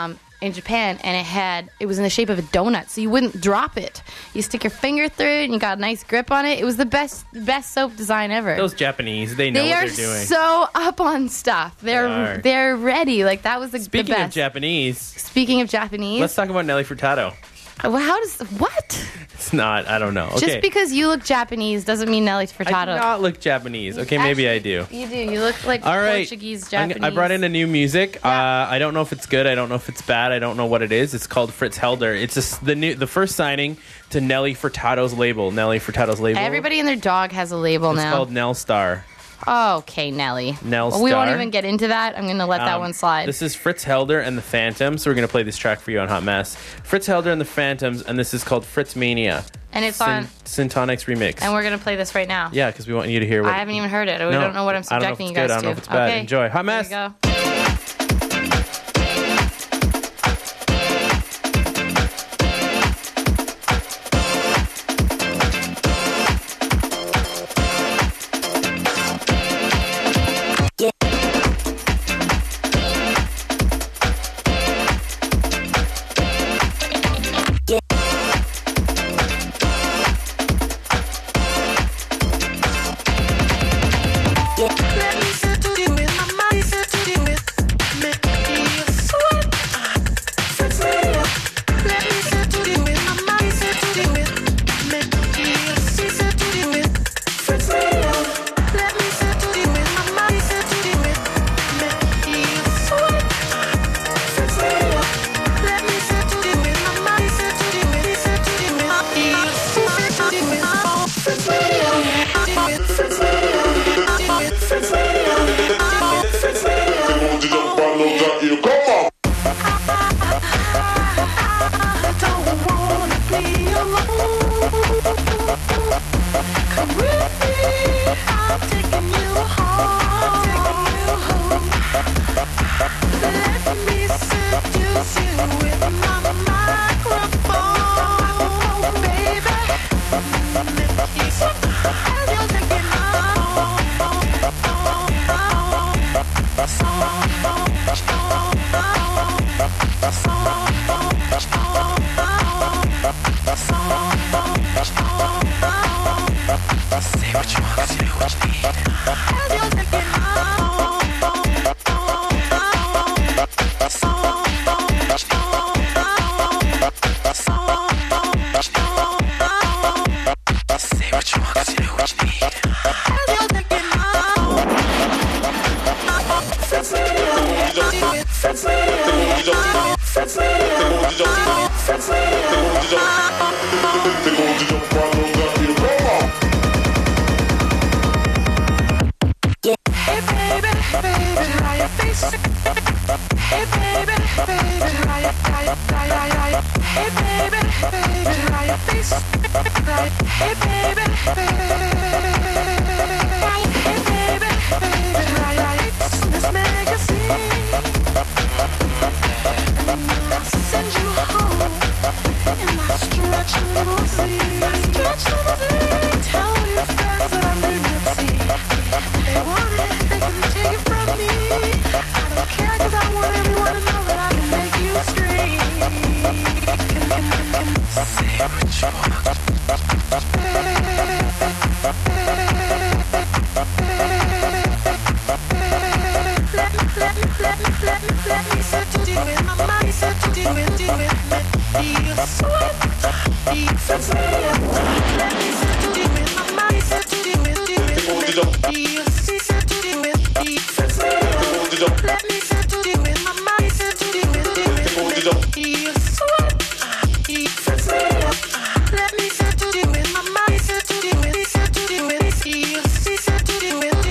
in Japan, and it was in the shape of a donut, so you wouldn't drop it. You stick your finger through it, and you got a nice grip on it. It was the best soap design ever. Those Japanese, they know what they're doing. They are so up on stuff. They're ready. Like that was the best. Speaking of Japanese, let's talk about Nelly Furtado. Well, what? It's not. I don't know. Okay. Just because you look Japanese doesn't mean Nelly Furtado. I do not look Japanese. Okay, maybe I do. You do. You look like Portuguese Japanese. I brought in a new music. I don't know if it's good. I don't know if it's bad. I don't know what it is. It's called Fritz Helder. It's the first signing to Nelly Furtado's label. Everybody and their dog has a label now. It's called Nell Star. Okay, Nelly. Nell Star. We won't even get into that. I'm going to let that one slide. This is Fritz Helder and the Phantoms. So we're going to play this track for you on Hot Mess. Fritz Helder and the Phantoms, and this is called Fritz Mania. And it's on Syntonic's remix. And we're going to play this right now. Yeah, because we want you to hear what... I haven't even heard it. We don't know what I'm subjecting you guys to. I don't know if it's bad. Okay. Enjoy. Hot Mess. Here we go. With my microphone, baby. Fritz Radio. Fritz Radio. Fritz Radio. Hey baby, baby, how you face? Hey baby, baby, how you Hey baby, baby, how you face? Hey baby, Hey baby, baby, how you this magazine? And I'll send you home in my stretch limousine. Tell your friends that I'm in your seat. They want it, they can take it from me. I don't care 'cause I want everyone to know that I can make you scream. Say what you want. Let me set to do it. My mind set to do it. Feel sweat. Feel let me set to do it. My mind set to do it. Feel set to do it. Let me set to do it. My mind set to do it. Feel sweat. Let me set to do it. My mind set to do it. Set to do it. Feel set to do it.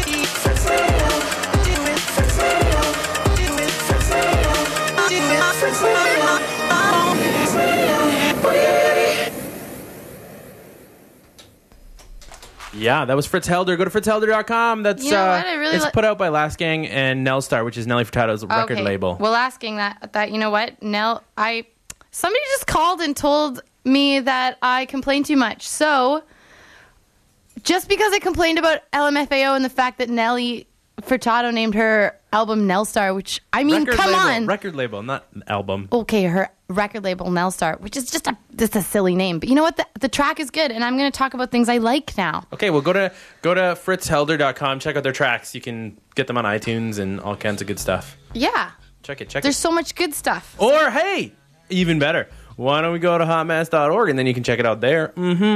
Yeah, that was Fritz Helder. Go to fritzhelder.com. That's You know what? I really it's put out by Last Gang and Nelstar, which is Nelly Furtado's record label. Well, asking that you know what, somebody just called and told me that I complain too much. So, just because I complained about LMFAO and the fact that Nelly Furtado named her album Nelstar, which, I mean, come on. Record label, not album. Okay, her record label Nelstar, which is just a silly name. But you know what? The track is good, and I'm going to talk about things I like now. Okay, well, go to fritzhelder.com. Check out their tracks. You can get them on iTunes and all kinds of good stuff. Yeah. Check it. There's so much good stuff. Or, hey, even better, why don't we go to hotmess.org and then you can check it out there.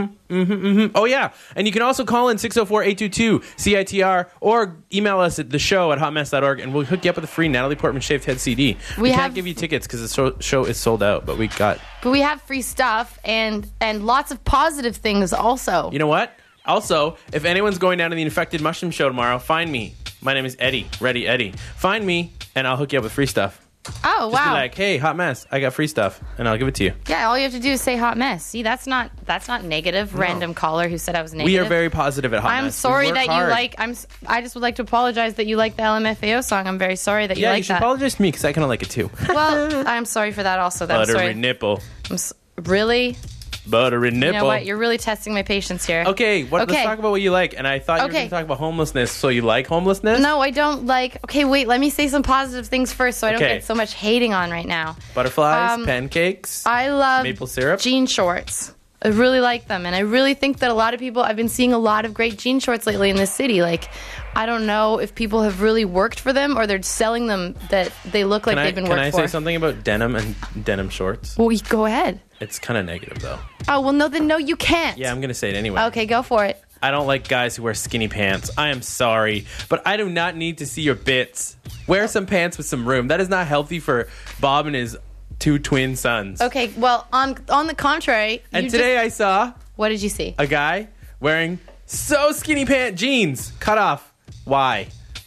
Oh, yeah. And you can also call in 604-822-CITR or email us at the show at hotmess.org and we'll hook you up with a free Natalie Portman Shaved Head CD. We can't give you tickets because the show is sold out, but we have free stuff and lots of positive things also. You know what? Also, if anyone's going down to the Infected Mushroom Show tomorrow, find me. My name is Eddie. Ready Eddie. Find me and I'll hook you up with free stuff. Oh, Just wow. be like, hey, Hot Mess, I got free stuff, and I'll give it to you. Yeah, all you have to do is say hot mess. See, that's not negative. No. Random caller who said I was negative. We are very positive at Hot Mess. I'm sorry that you like. I just would like to apologize that you like the LMFAO song. I'm very sorry that you like that. Yeah, you should apologize to me because I kind of like it too. Well, I'm sorry for that also. Buttery nipple. Really? Buttery nipple. You know what? You're really testing my patience here. Okay, let's talk about what you like. And I thought you were going to talk about homelessness. So you like homelessness? No, I don't like... Okay, wait. Let me say some positive things first so I don't get so much hating on right now. Butterflies, pancakes, I love maple syrup. Jean shorts. I really like them. And I really think that a lot of people... I've been seeing a lot of great jean shorts lately in this city. Like, I don't know if people have really worked for them or they're selling them that they look like they've been worked for. Can I say something about denim and denim shorts? Well, go ahead. It's kind of negative, though. Oh, well, no, you can't. Yeah, I'm going to say it anyway. Okay, go for it. I don't like guys who wear skinny pants. I am sorry, but I do not need to see your bits. Wear some pants with some room. That is not healthy for Bob and his 2 twin sons. Okay, well, on the contrary... And today I saw... What did you see? A guy wearing so skinny pant jeans. Cut off. Why?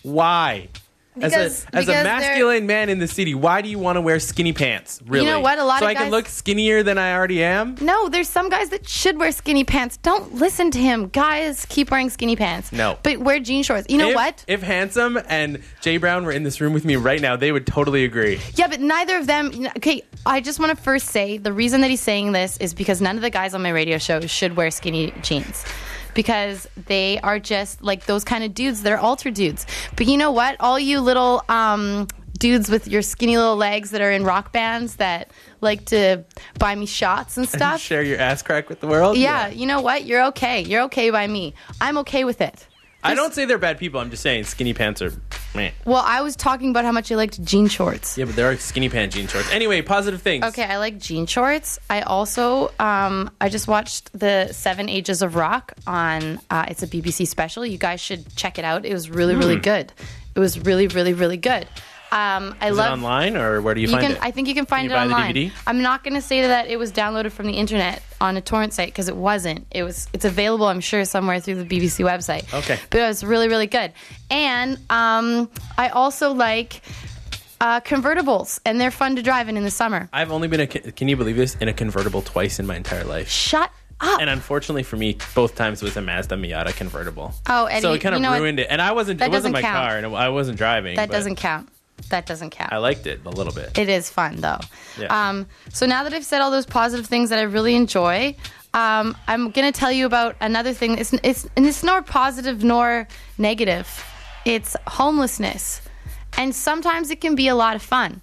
Because as a masculine man in the city, why do you want to wear skinny pants? Really? You know what? A lot of guys... I can look skinnier than I already am? No, there's some guys that should wear skinny pants. Don't listen to him. Guys, keep wearing skinny pants. No. But wear jean shorts. You know what? If Handsome and Jay Brown were in this room with me right now, they would totally agree. Yeah, but neither of them... Okay, I just want to first say, the reason that he's saying this is because none of the guys on my radio show should wear skinny jeans. Because they are just like those kind of dudes. They're altar dudes. But you know what? All you little dudes with your skinny little legs that are in rock bands that like to buy me shots and stuff. Share your ass crack with the world? Yeah, you know what? You're okay. You're okay by me. I'm okay with it. I don't say they're bad people. I'm just saying skinny pants are meh. Well, I was talking about how much I liked jean shorts. Yeah, but there are skinny pant jean shorts. Anyway, positive things. Okay, I like jean shorts. I also, I just watched the 7 Ages of Rock on, it's a BBC special. You guys should check it out. It was really, really good. It was really, really, really good. I Is love it online or where do you find it? I think you can find Can it you buy the online. DVD? I'm not going to say that it was downloaded from the internet on a torrent site because it wasn't. It's available, I'm sure, somewhere through the BBC website. Okay. But it was really, really good. And I also like convertibles, and they're fun to drive in the summer. I've only been, can you believe this, in a convertible twice in my entire life. Shut up. And unfortunately for me, both times it was a Mazda Miata convertible. Oh, Eddie, so it kind of you know what? ruined it. And I wasn't. That It wasn't my doesn't count. car, and I wasn't driving. That but doesn't count. That doesn't count. I liked it a little bit. It is fun, though. Yeah. So now that I've said all those positive things that I really enjoy, I'm going to tell you about another thing. It's nor positive nor negative. It's homelessness. And sometimes it can be a lot of fun.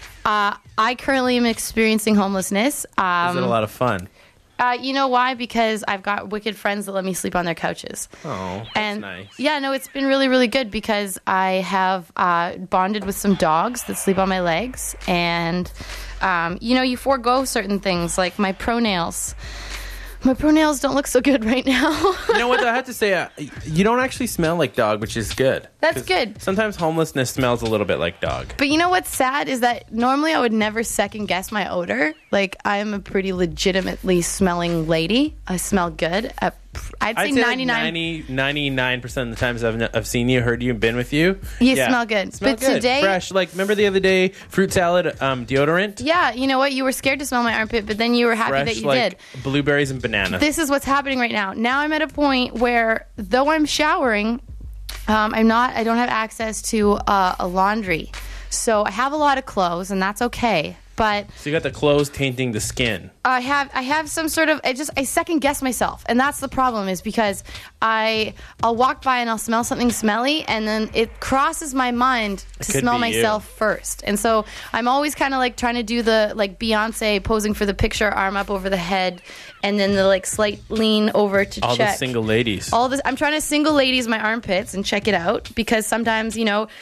I currently am experiencing homelessness. Is it a lot of fun? You know why? Because I've got wicked friends that let me sleep on their couches. Oh, that's And nice. yeah, no, it's been really, really good because I have bonded with some dogs that sleep on my legs. And, you forego certain things like my pronails. My pronails don't look so good right now. You know what? I have to say, you don't actually smell like dog, which is good. That's good. Sometimes homelessness smells a little bit like dog. But you know what's sad is that normally I would never second guess my odor. Like, I'm a pretty legitimately smelling lady. I smell good. I'd say 99% of the times I've seen you, heard you, and been with you. You smell good. Smell But good. today- Fresh. Like, remember the other day, fruit salad deodorant? Yeah, you know what? You were scared to smell my armpit, but then you were happy Fresh, that you like did. blueberries and banana. This is what's happening right now. Now I'm at a point where, though I'm showering, I don't have access to a laundry. So I have a lot of clothes, and that's okay. But So you got the clothes tainting the skin. I have some sort of I second guess myself, and that's the problem is because I'll walk by and I'll smell something smelly, and then it crosses my mind to could smell be myself first, and so I'm always kind of like trying to do the like Beyonce posing for the picture, arm up over the head, and then the like slight lean over to All check. the single ladies. All this, I'm trying to single ladies my armpits and check it out because sometimes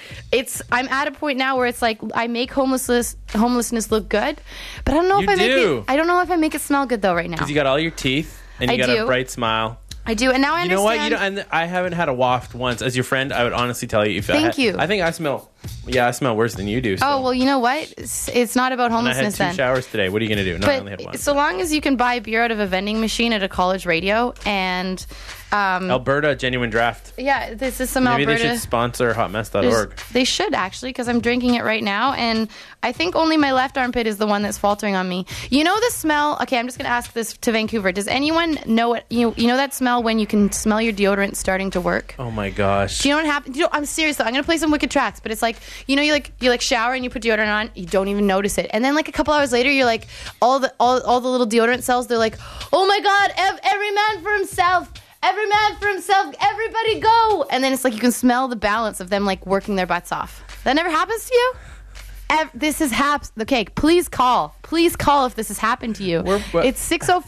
I'm at a point now where it's like I make homelessness look good, but I don't know if I don't know if I make it smell good though right now. Because you got all your teeth, and you I got do. a bright smile. I do, and now I You know understand. what? And I haven't had a waft once. As your friend, I would honestly tell you. Thank you. I think I smell. Yeah, I smell worse than you do. So. Oh well, you know what? It's not about And I homelessness had two then. showers today. What are you going to do? No, I only had one. But so long as you can buy beer out of a vending machine at a college radio, and Alberta Genuine Draft. yeah, this is some Maybe Alberta. they should sponsor hotmess.org. They should actually, because I'm drinking it right now, and I think only my left armpit is the one that's faltering on me. You know the smell? Okay, I'm just going to ask this to Vancouver. Does anyone know it? You know that smell when you can smell your deodorant starting to work? Oh my gosh. Do you know what happened? I'm serious though. I'm gonna play some wicked tracks, but it's like you like shower and you put deodorant on, you don't even notice it, and then like a couple hours later, you're like all the little deodorant cells. They're like, oh my god, every man for himself. Every man for himself. Everybody go. And then it's like you can smell the balance of them like working their butts off. That never happens to you? This has happened. Okay, please call. Please call if this has happened to you. It's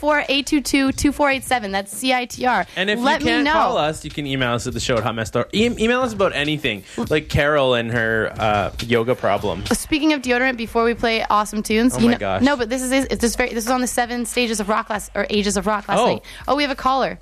604-822-2487. That's CITR. And if Let you me can't know. call us, you can email us at the show at hotmess.org. Email us about anything, like Carol and her yoga problem. Speaking of deodorant, before we play awesome tunes, Oh my gosh. No, but this is on the 7 stages of rock ages of rock last Oh. night. Oh, we have a caller.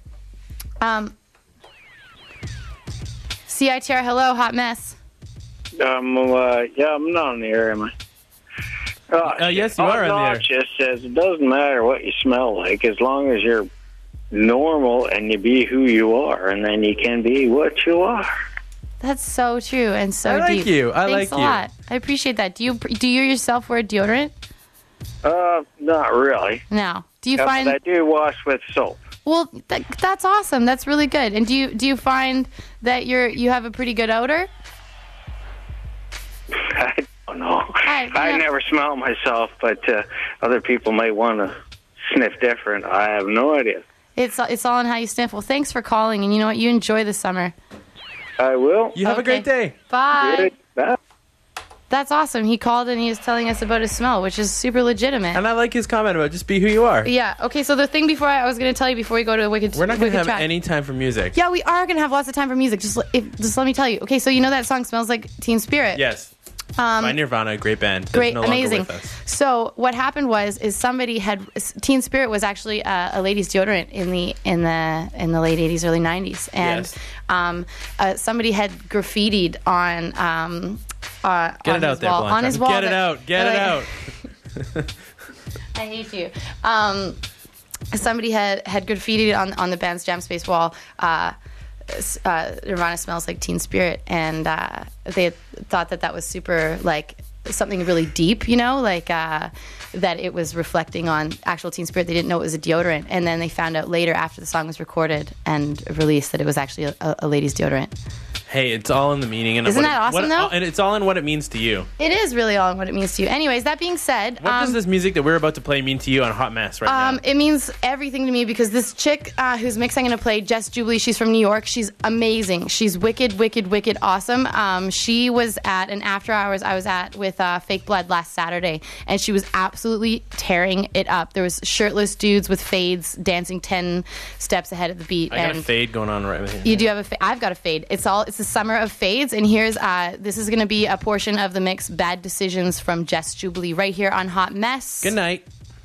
CITR, hello, hot mess. I'm not on the air, am I? Yes, you are on the air. Just says it doesn't matter what you smell like as long as you're normal and you be who you are, and then you can be what you are. That's so true and so I like deep. you. I Thanks like a you. lot. I appreciate that. Do you yourself wear deodorant? Not really. No. Do you Yeah, find? but I do wash with soap. Well, that's awesome. That's really good. And do you find that you have a pretty good odor? I don't know. I never smell myself, but other people might want to sniff different. I have no idea. It's all on how you sniff. Well, thanks for calling, and you know what? You enjoy the summer. I will. You have a great day. Bye. Good. Bye. That's awesome. He called and he was telling us about his smell, which is super legitimate. And I like his comment about just be who you are. Yeah. Okay. So the thing before I was going to tell you before we go to Wicked, We're not going to have track. any time for music. Yeah, we are going to have lots of time for music. Just let me tell you. Okay. So you know that song "Smells Like Teen Spirit"? Yes. By Nirvana, great band. That's Great, no longer amazing. with us. So what happened is somebody had Teen Spirit was actually a ladies' deodorant in the late '80s, early '90s, and somebody had graffitied on Get it out there, Blanca. On his wall. Get it out. Get it out. I hate you. Somebody had graffitied on the band's Jam Space wall, Nirvana smells like Teen Spirit, and they thought that was super, like, something really deep, you know, like that it was reflecting on actual Teen Spirit. They didn't know it was a deodorant, and then they found out later after the song was recorded and released that it was actually a ladies' deodorant. Hey, it's all in the meaning. And Isn't that awesome, though? And it's all in what it means to you. It is really all in what it means to you. Anyways, that being said... What does this music that we're about to play mean to you on Hot Mess right now? It means everything to me because this chick whose mix I'm going to play, Jess Jubilee, she's from New York. She's amazing. She's wicked, wicked, wicked awesome. She was at an after hours I was at with Fake Blood last Saturday, and she was absolutely tearing it up. There was shirtless dudes with fades dancing 10 steps ahead of the beat. I got a fade going on right here. You do have a fade. I've got a fade. It's the summer of fades. And here's this is going to be a portion of the mix, Bad Decisions from Jess Jubilee, right here on Hot Mess. Good night.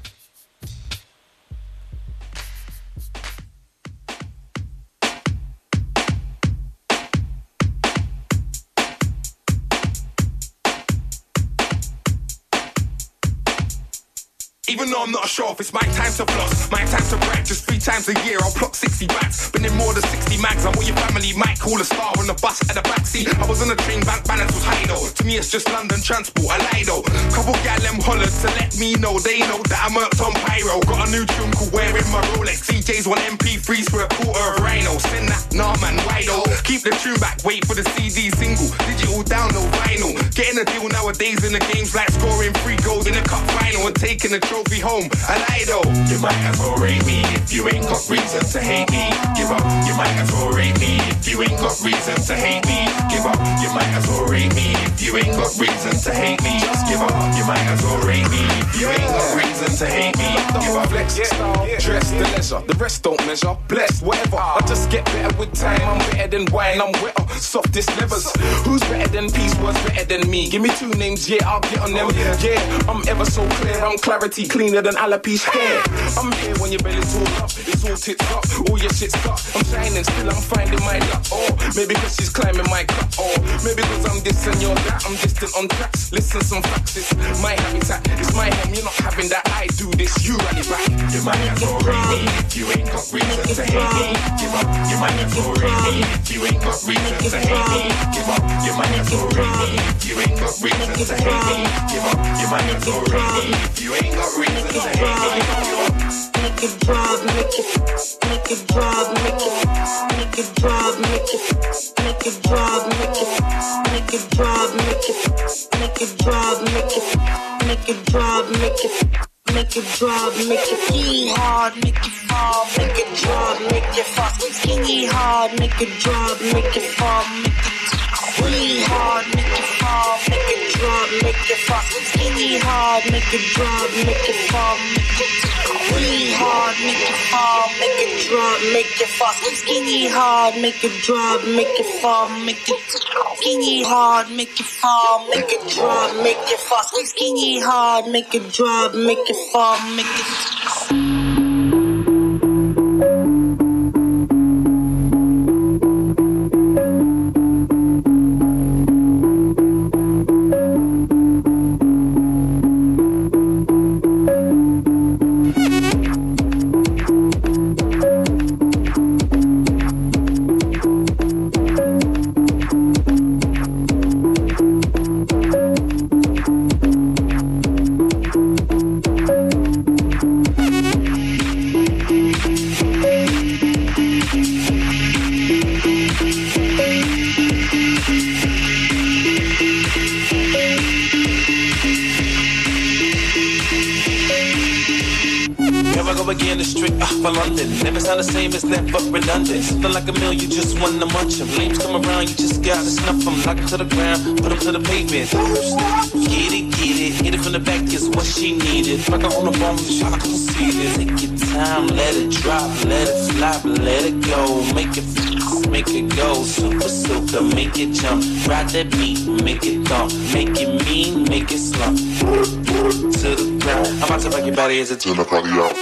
Even though I'm not a show-off, it's my time to floss, my time to brag. Just 3 times a year, I'll clock 60 bats. Been in more than 60 mags. I'm what your family might call a star on the bus at the backseat. I was on a train, bank balance was high though. To me, it's just London transport, I lie though. Couple gal them hollered to let me know they know that I'm murked on pyro. Got a new tune called Wearing My Rolex. CJ's want MP3s for a quarter of Rhino. Send that, nah man, why though? Keep the tune back, wait for the CD single. Digital download vinyl. Getting a deal nowadays in the games like scoring 3 goals in a cup final and taking the trophy home. I lie though. You might as well rate me if you ain't got reason to hate me. Give up. You might as well rate me if you ain't got reason to hate me. Give up. You might as well rate me if you ain't got reason to hate me. Just give up. You might as well rate me if you ain't got reason to hate me. Give up. Flex style, dress the leisure. The rest don't measure. Blessed, whatever. I just get better with time. I'm better than wine. I'm wetter. Softest levers. Who's better than peace? What's better than me? Give me 2 names. Yeah, I'll get on them. Yeah, I'm ever so clear. I'm clarity cleaner than alopecia hair. I'm here when your belly's all up, it's all tits up, all your shit's up. I'm shining, still I'm finding my luck. Oh, maybe cause she's climbing my cup. Oh, maybe cause I'm this and you're that. I'm distant on tracks. Listen some facts, it's my habitat. It's my hem, you're not having that. I do this, you run it back. You might as well rate me if you ain't got reason to hate me. Give up. You might as well rate me if you ain't got reason to hate me. Give up. You might as well rate me if you ain't got reason to hate me. Give up. You might as well rate me if you ain't got reason to hate me. Make it drop, make it drop, make it drop, make it drop, make it drop, make it drop, make it drop, make it drop, make it key hard, make it fall, make it drop, make it fall, skinny hard, make it drop, make it fall, make it really hard, make it fall, make it drop, make it fall, skinny hard, make it drop, make it fall, make it really hard, make it fall, make it drop, make it fall, skinny hard, make it drop, make it fall, make it skinny hard, make it fall, make it drop, make it fall, skinny hard, make it drop, make it fall, make it. For London, never sound the same, it's never redundant. Something like a meal, you just want to munch them. Lames come around, you just gotta snuff them. Knock them to the ground, put them to the pavement. Get it, hit it from the back, is what she needed. Like her on the bone, you try to concede it. Take your time, let it drop, let it flop, let it go. Make it go, super soaker, make it jump. Ride that beat, make it thump. Make it mean, make it slump. To the ground, I'm about to make your body as a turn the party out.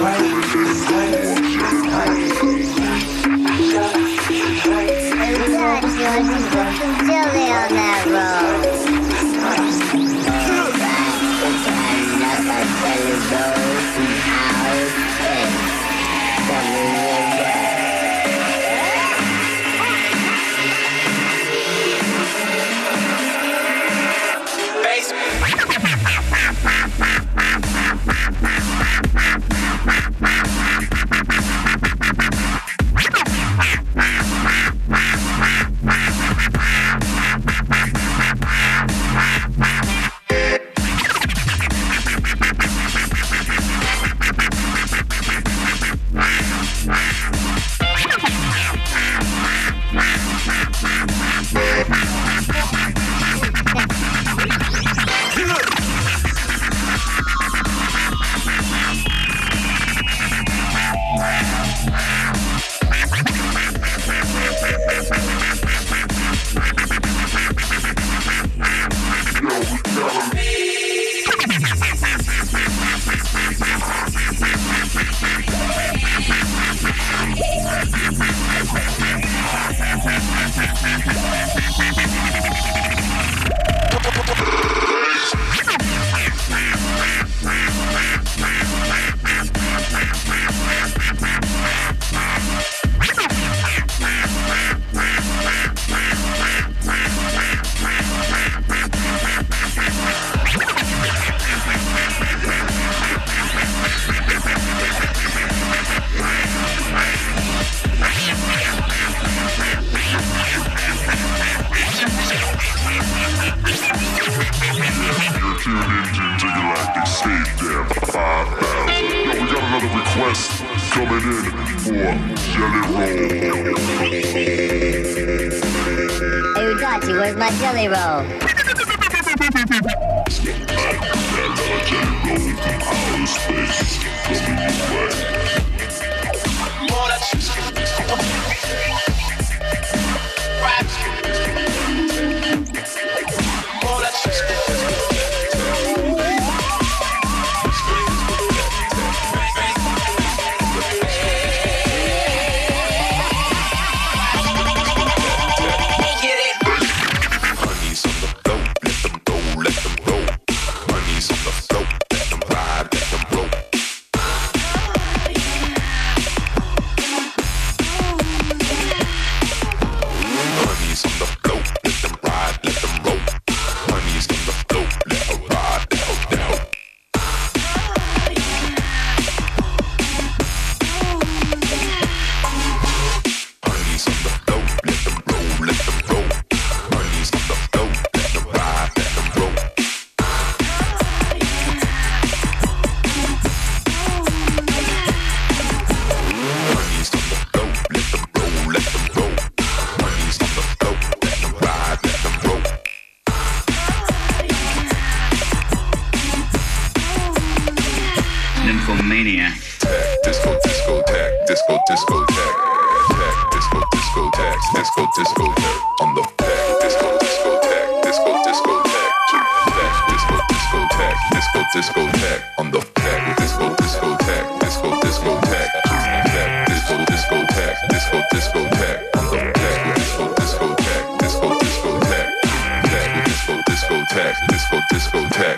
Nymphomaniac. Disco, disco, tag, disco, disco, tag, tag, disco, disco, tag, disco, disco, tag, on the tag, disco, disco, tag, disco, disco, tag, tag, disco, disco, tag, disco, disco, tag, on the tag, disco, disco, tag, disco, disco, tag, tag, disco, disco, tag, disco, disco, tag, on the tag, disco, disco, tag, disco, disco, tag, tag, disco, disco, tag, disco, disco, tag.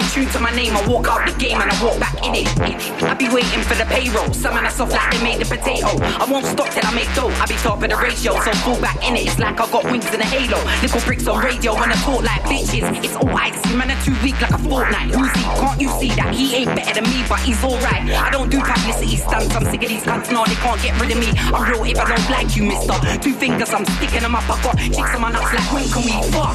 tune to my name, I walk out the game and I walk back in it. I be waiting for the payroll, some man are soft like they made the potato. I won't stop till I make dough, I be top of the ratio, so fall back in it, it's like I got wings in a halo. Little bricks on radio when I talk like bitches, it's all icy, man are too weak like a fortnight. Who's he? Can't you see that he ain't better than me, but he's alright. I don't do publicity stunts, I'm sick of these cunts, no, they can't get rid of me. I'm real if I don't like you, mister. 2 fingers, I'm sticking them up, I got chicks on my nuts like when can we fuck?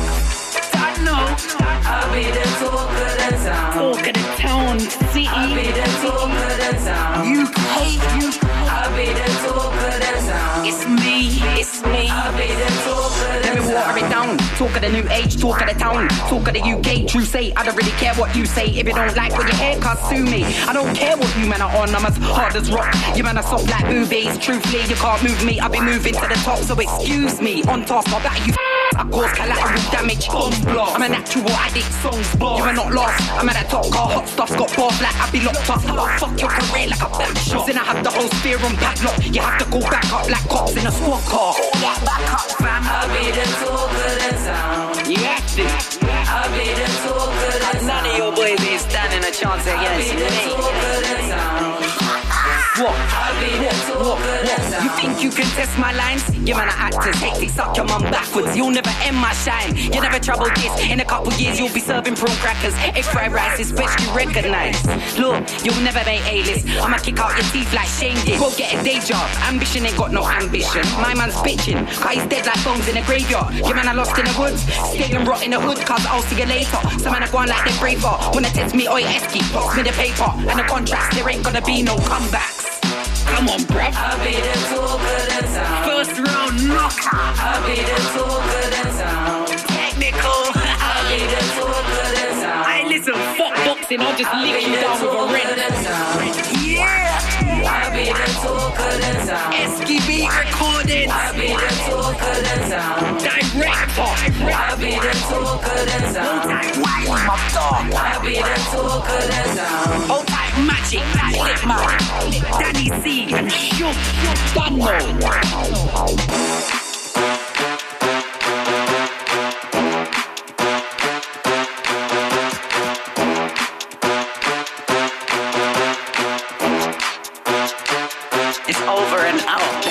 I know. I'll be the talk of the town. Talk of the town, city. I'll be the talk of the town. UK. I'll be the talk of the town. It's me. I'll be the talk of the town. Let me water it down. Talk of the new age, talk of the town. Talk of the UK, true say. I don't really care what you say. If you don't like what you hear, cause sue me. I don't care what you men are on, I'm as hard as rock. You men are soft like boobies. Truthfully, you can't move me. I'll be moving to the top, so excuse me. On task, I'll batter you. I cause collateral damage, bombs blow. I'm a natural addict, songs blow. You are not lost, I'm at that top car, hot stuff's got bars like I be locked up. I'll fuck your career like a back shot. Then I have the whole sphere on padlock. You have to go back up like cops in a squad car. Call that back up, fam. I'll be the talk of the town. You have to. I'll be the talk of the town. None of your boys ain't standing a chance against me. I'll be the talk of the town. What? I'll be the talk of the town. You think you can test my lines? You man are actors, hectic, suck your mum backwards. You'll never end my shine. You never trouble this. In a couple years, you'll be serving prawn crackers. Egg fried rice is best you recognize. Look, you'll never make A-list. I'ma kick out your teeth like Shane did. Go get a day job. Ambition ain't got no ambition. My man's bitching, cause he's dead like bones in a graveyard. Your man are lost in the woods, stay and rot in the hood, cause I'll see you later. Some man are going like they're braver. Wanna test me, oi, Esky, post me the paper. And the contracts, there ain't gonna be no comebacks. Come on, bruv. I'll be the talk of the town. First round knocker. I'll be the talk of the town. Technical. I'll be the talk of the town. Hey, listen, fuck boxing. I'll just lick you down with a red. Yeah. I'll be the talk of the town. SKB recording. I'll be the talk of the town. Director. I'll be the talk of the town. I'll be the talk of the town. Hold tight, magic, lip magic. Danny C and Shook Dunno. It's over and out.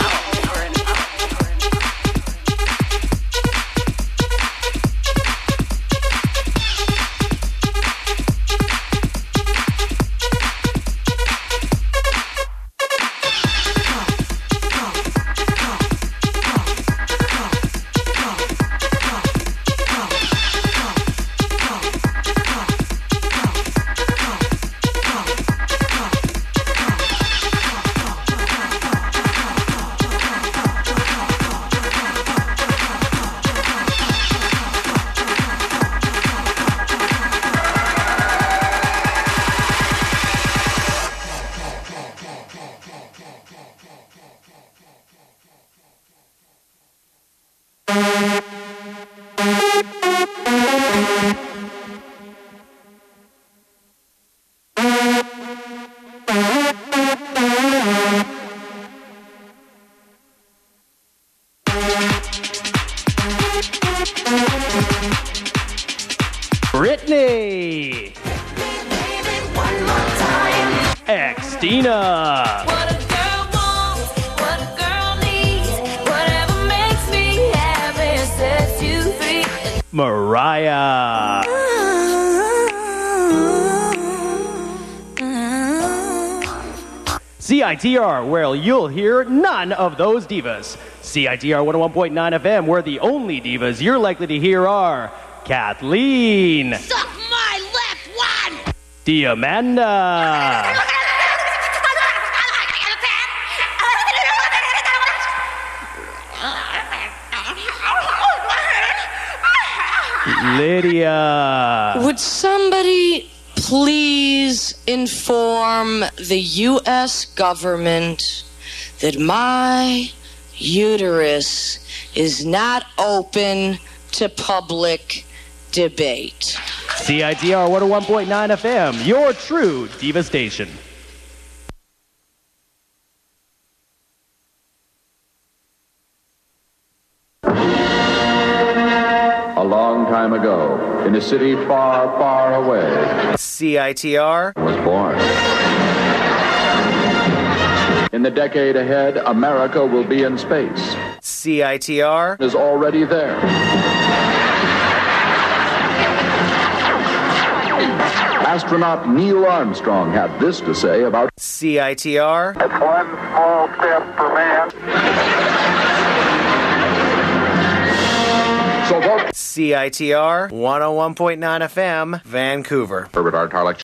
Brittany. Xtina. What a girl wants, what a girl needs, whatever makes me happy sets you free. Mariah. CITR, where you'll hear none of those divas. CITR 101.9 FM, where the only divas you're likely to hear are Kathleen. Suck my left one! Diamanda. Lydia. Would somebody please inform the U.S. government that my uterus is not open to public debate? CITR 101.9 FM, your true diva station. A long time ago, in a city far, far away, CITR was born. In the decade ahead, America will be in space. CITR is already there. Astronaut Neil Armstrong had this to say about CITR. It's one small step for man. So vote CITR 101.9 FM, Vancouver. Herbert R. Tarlek.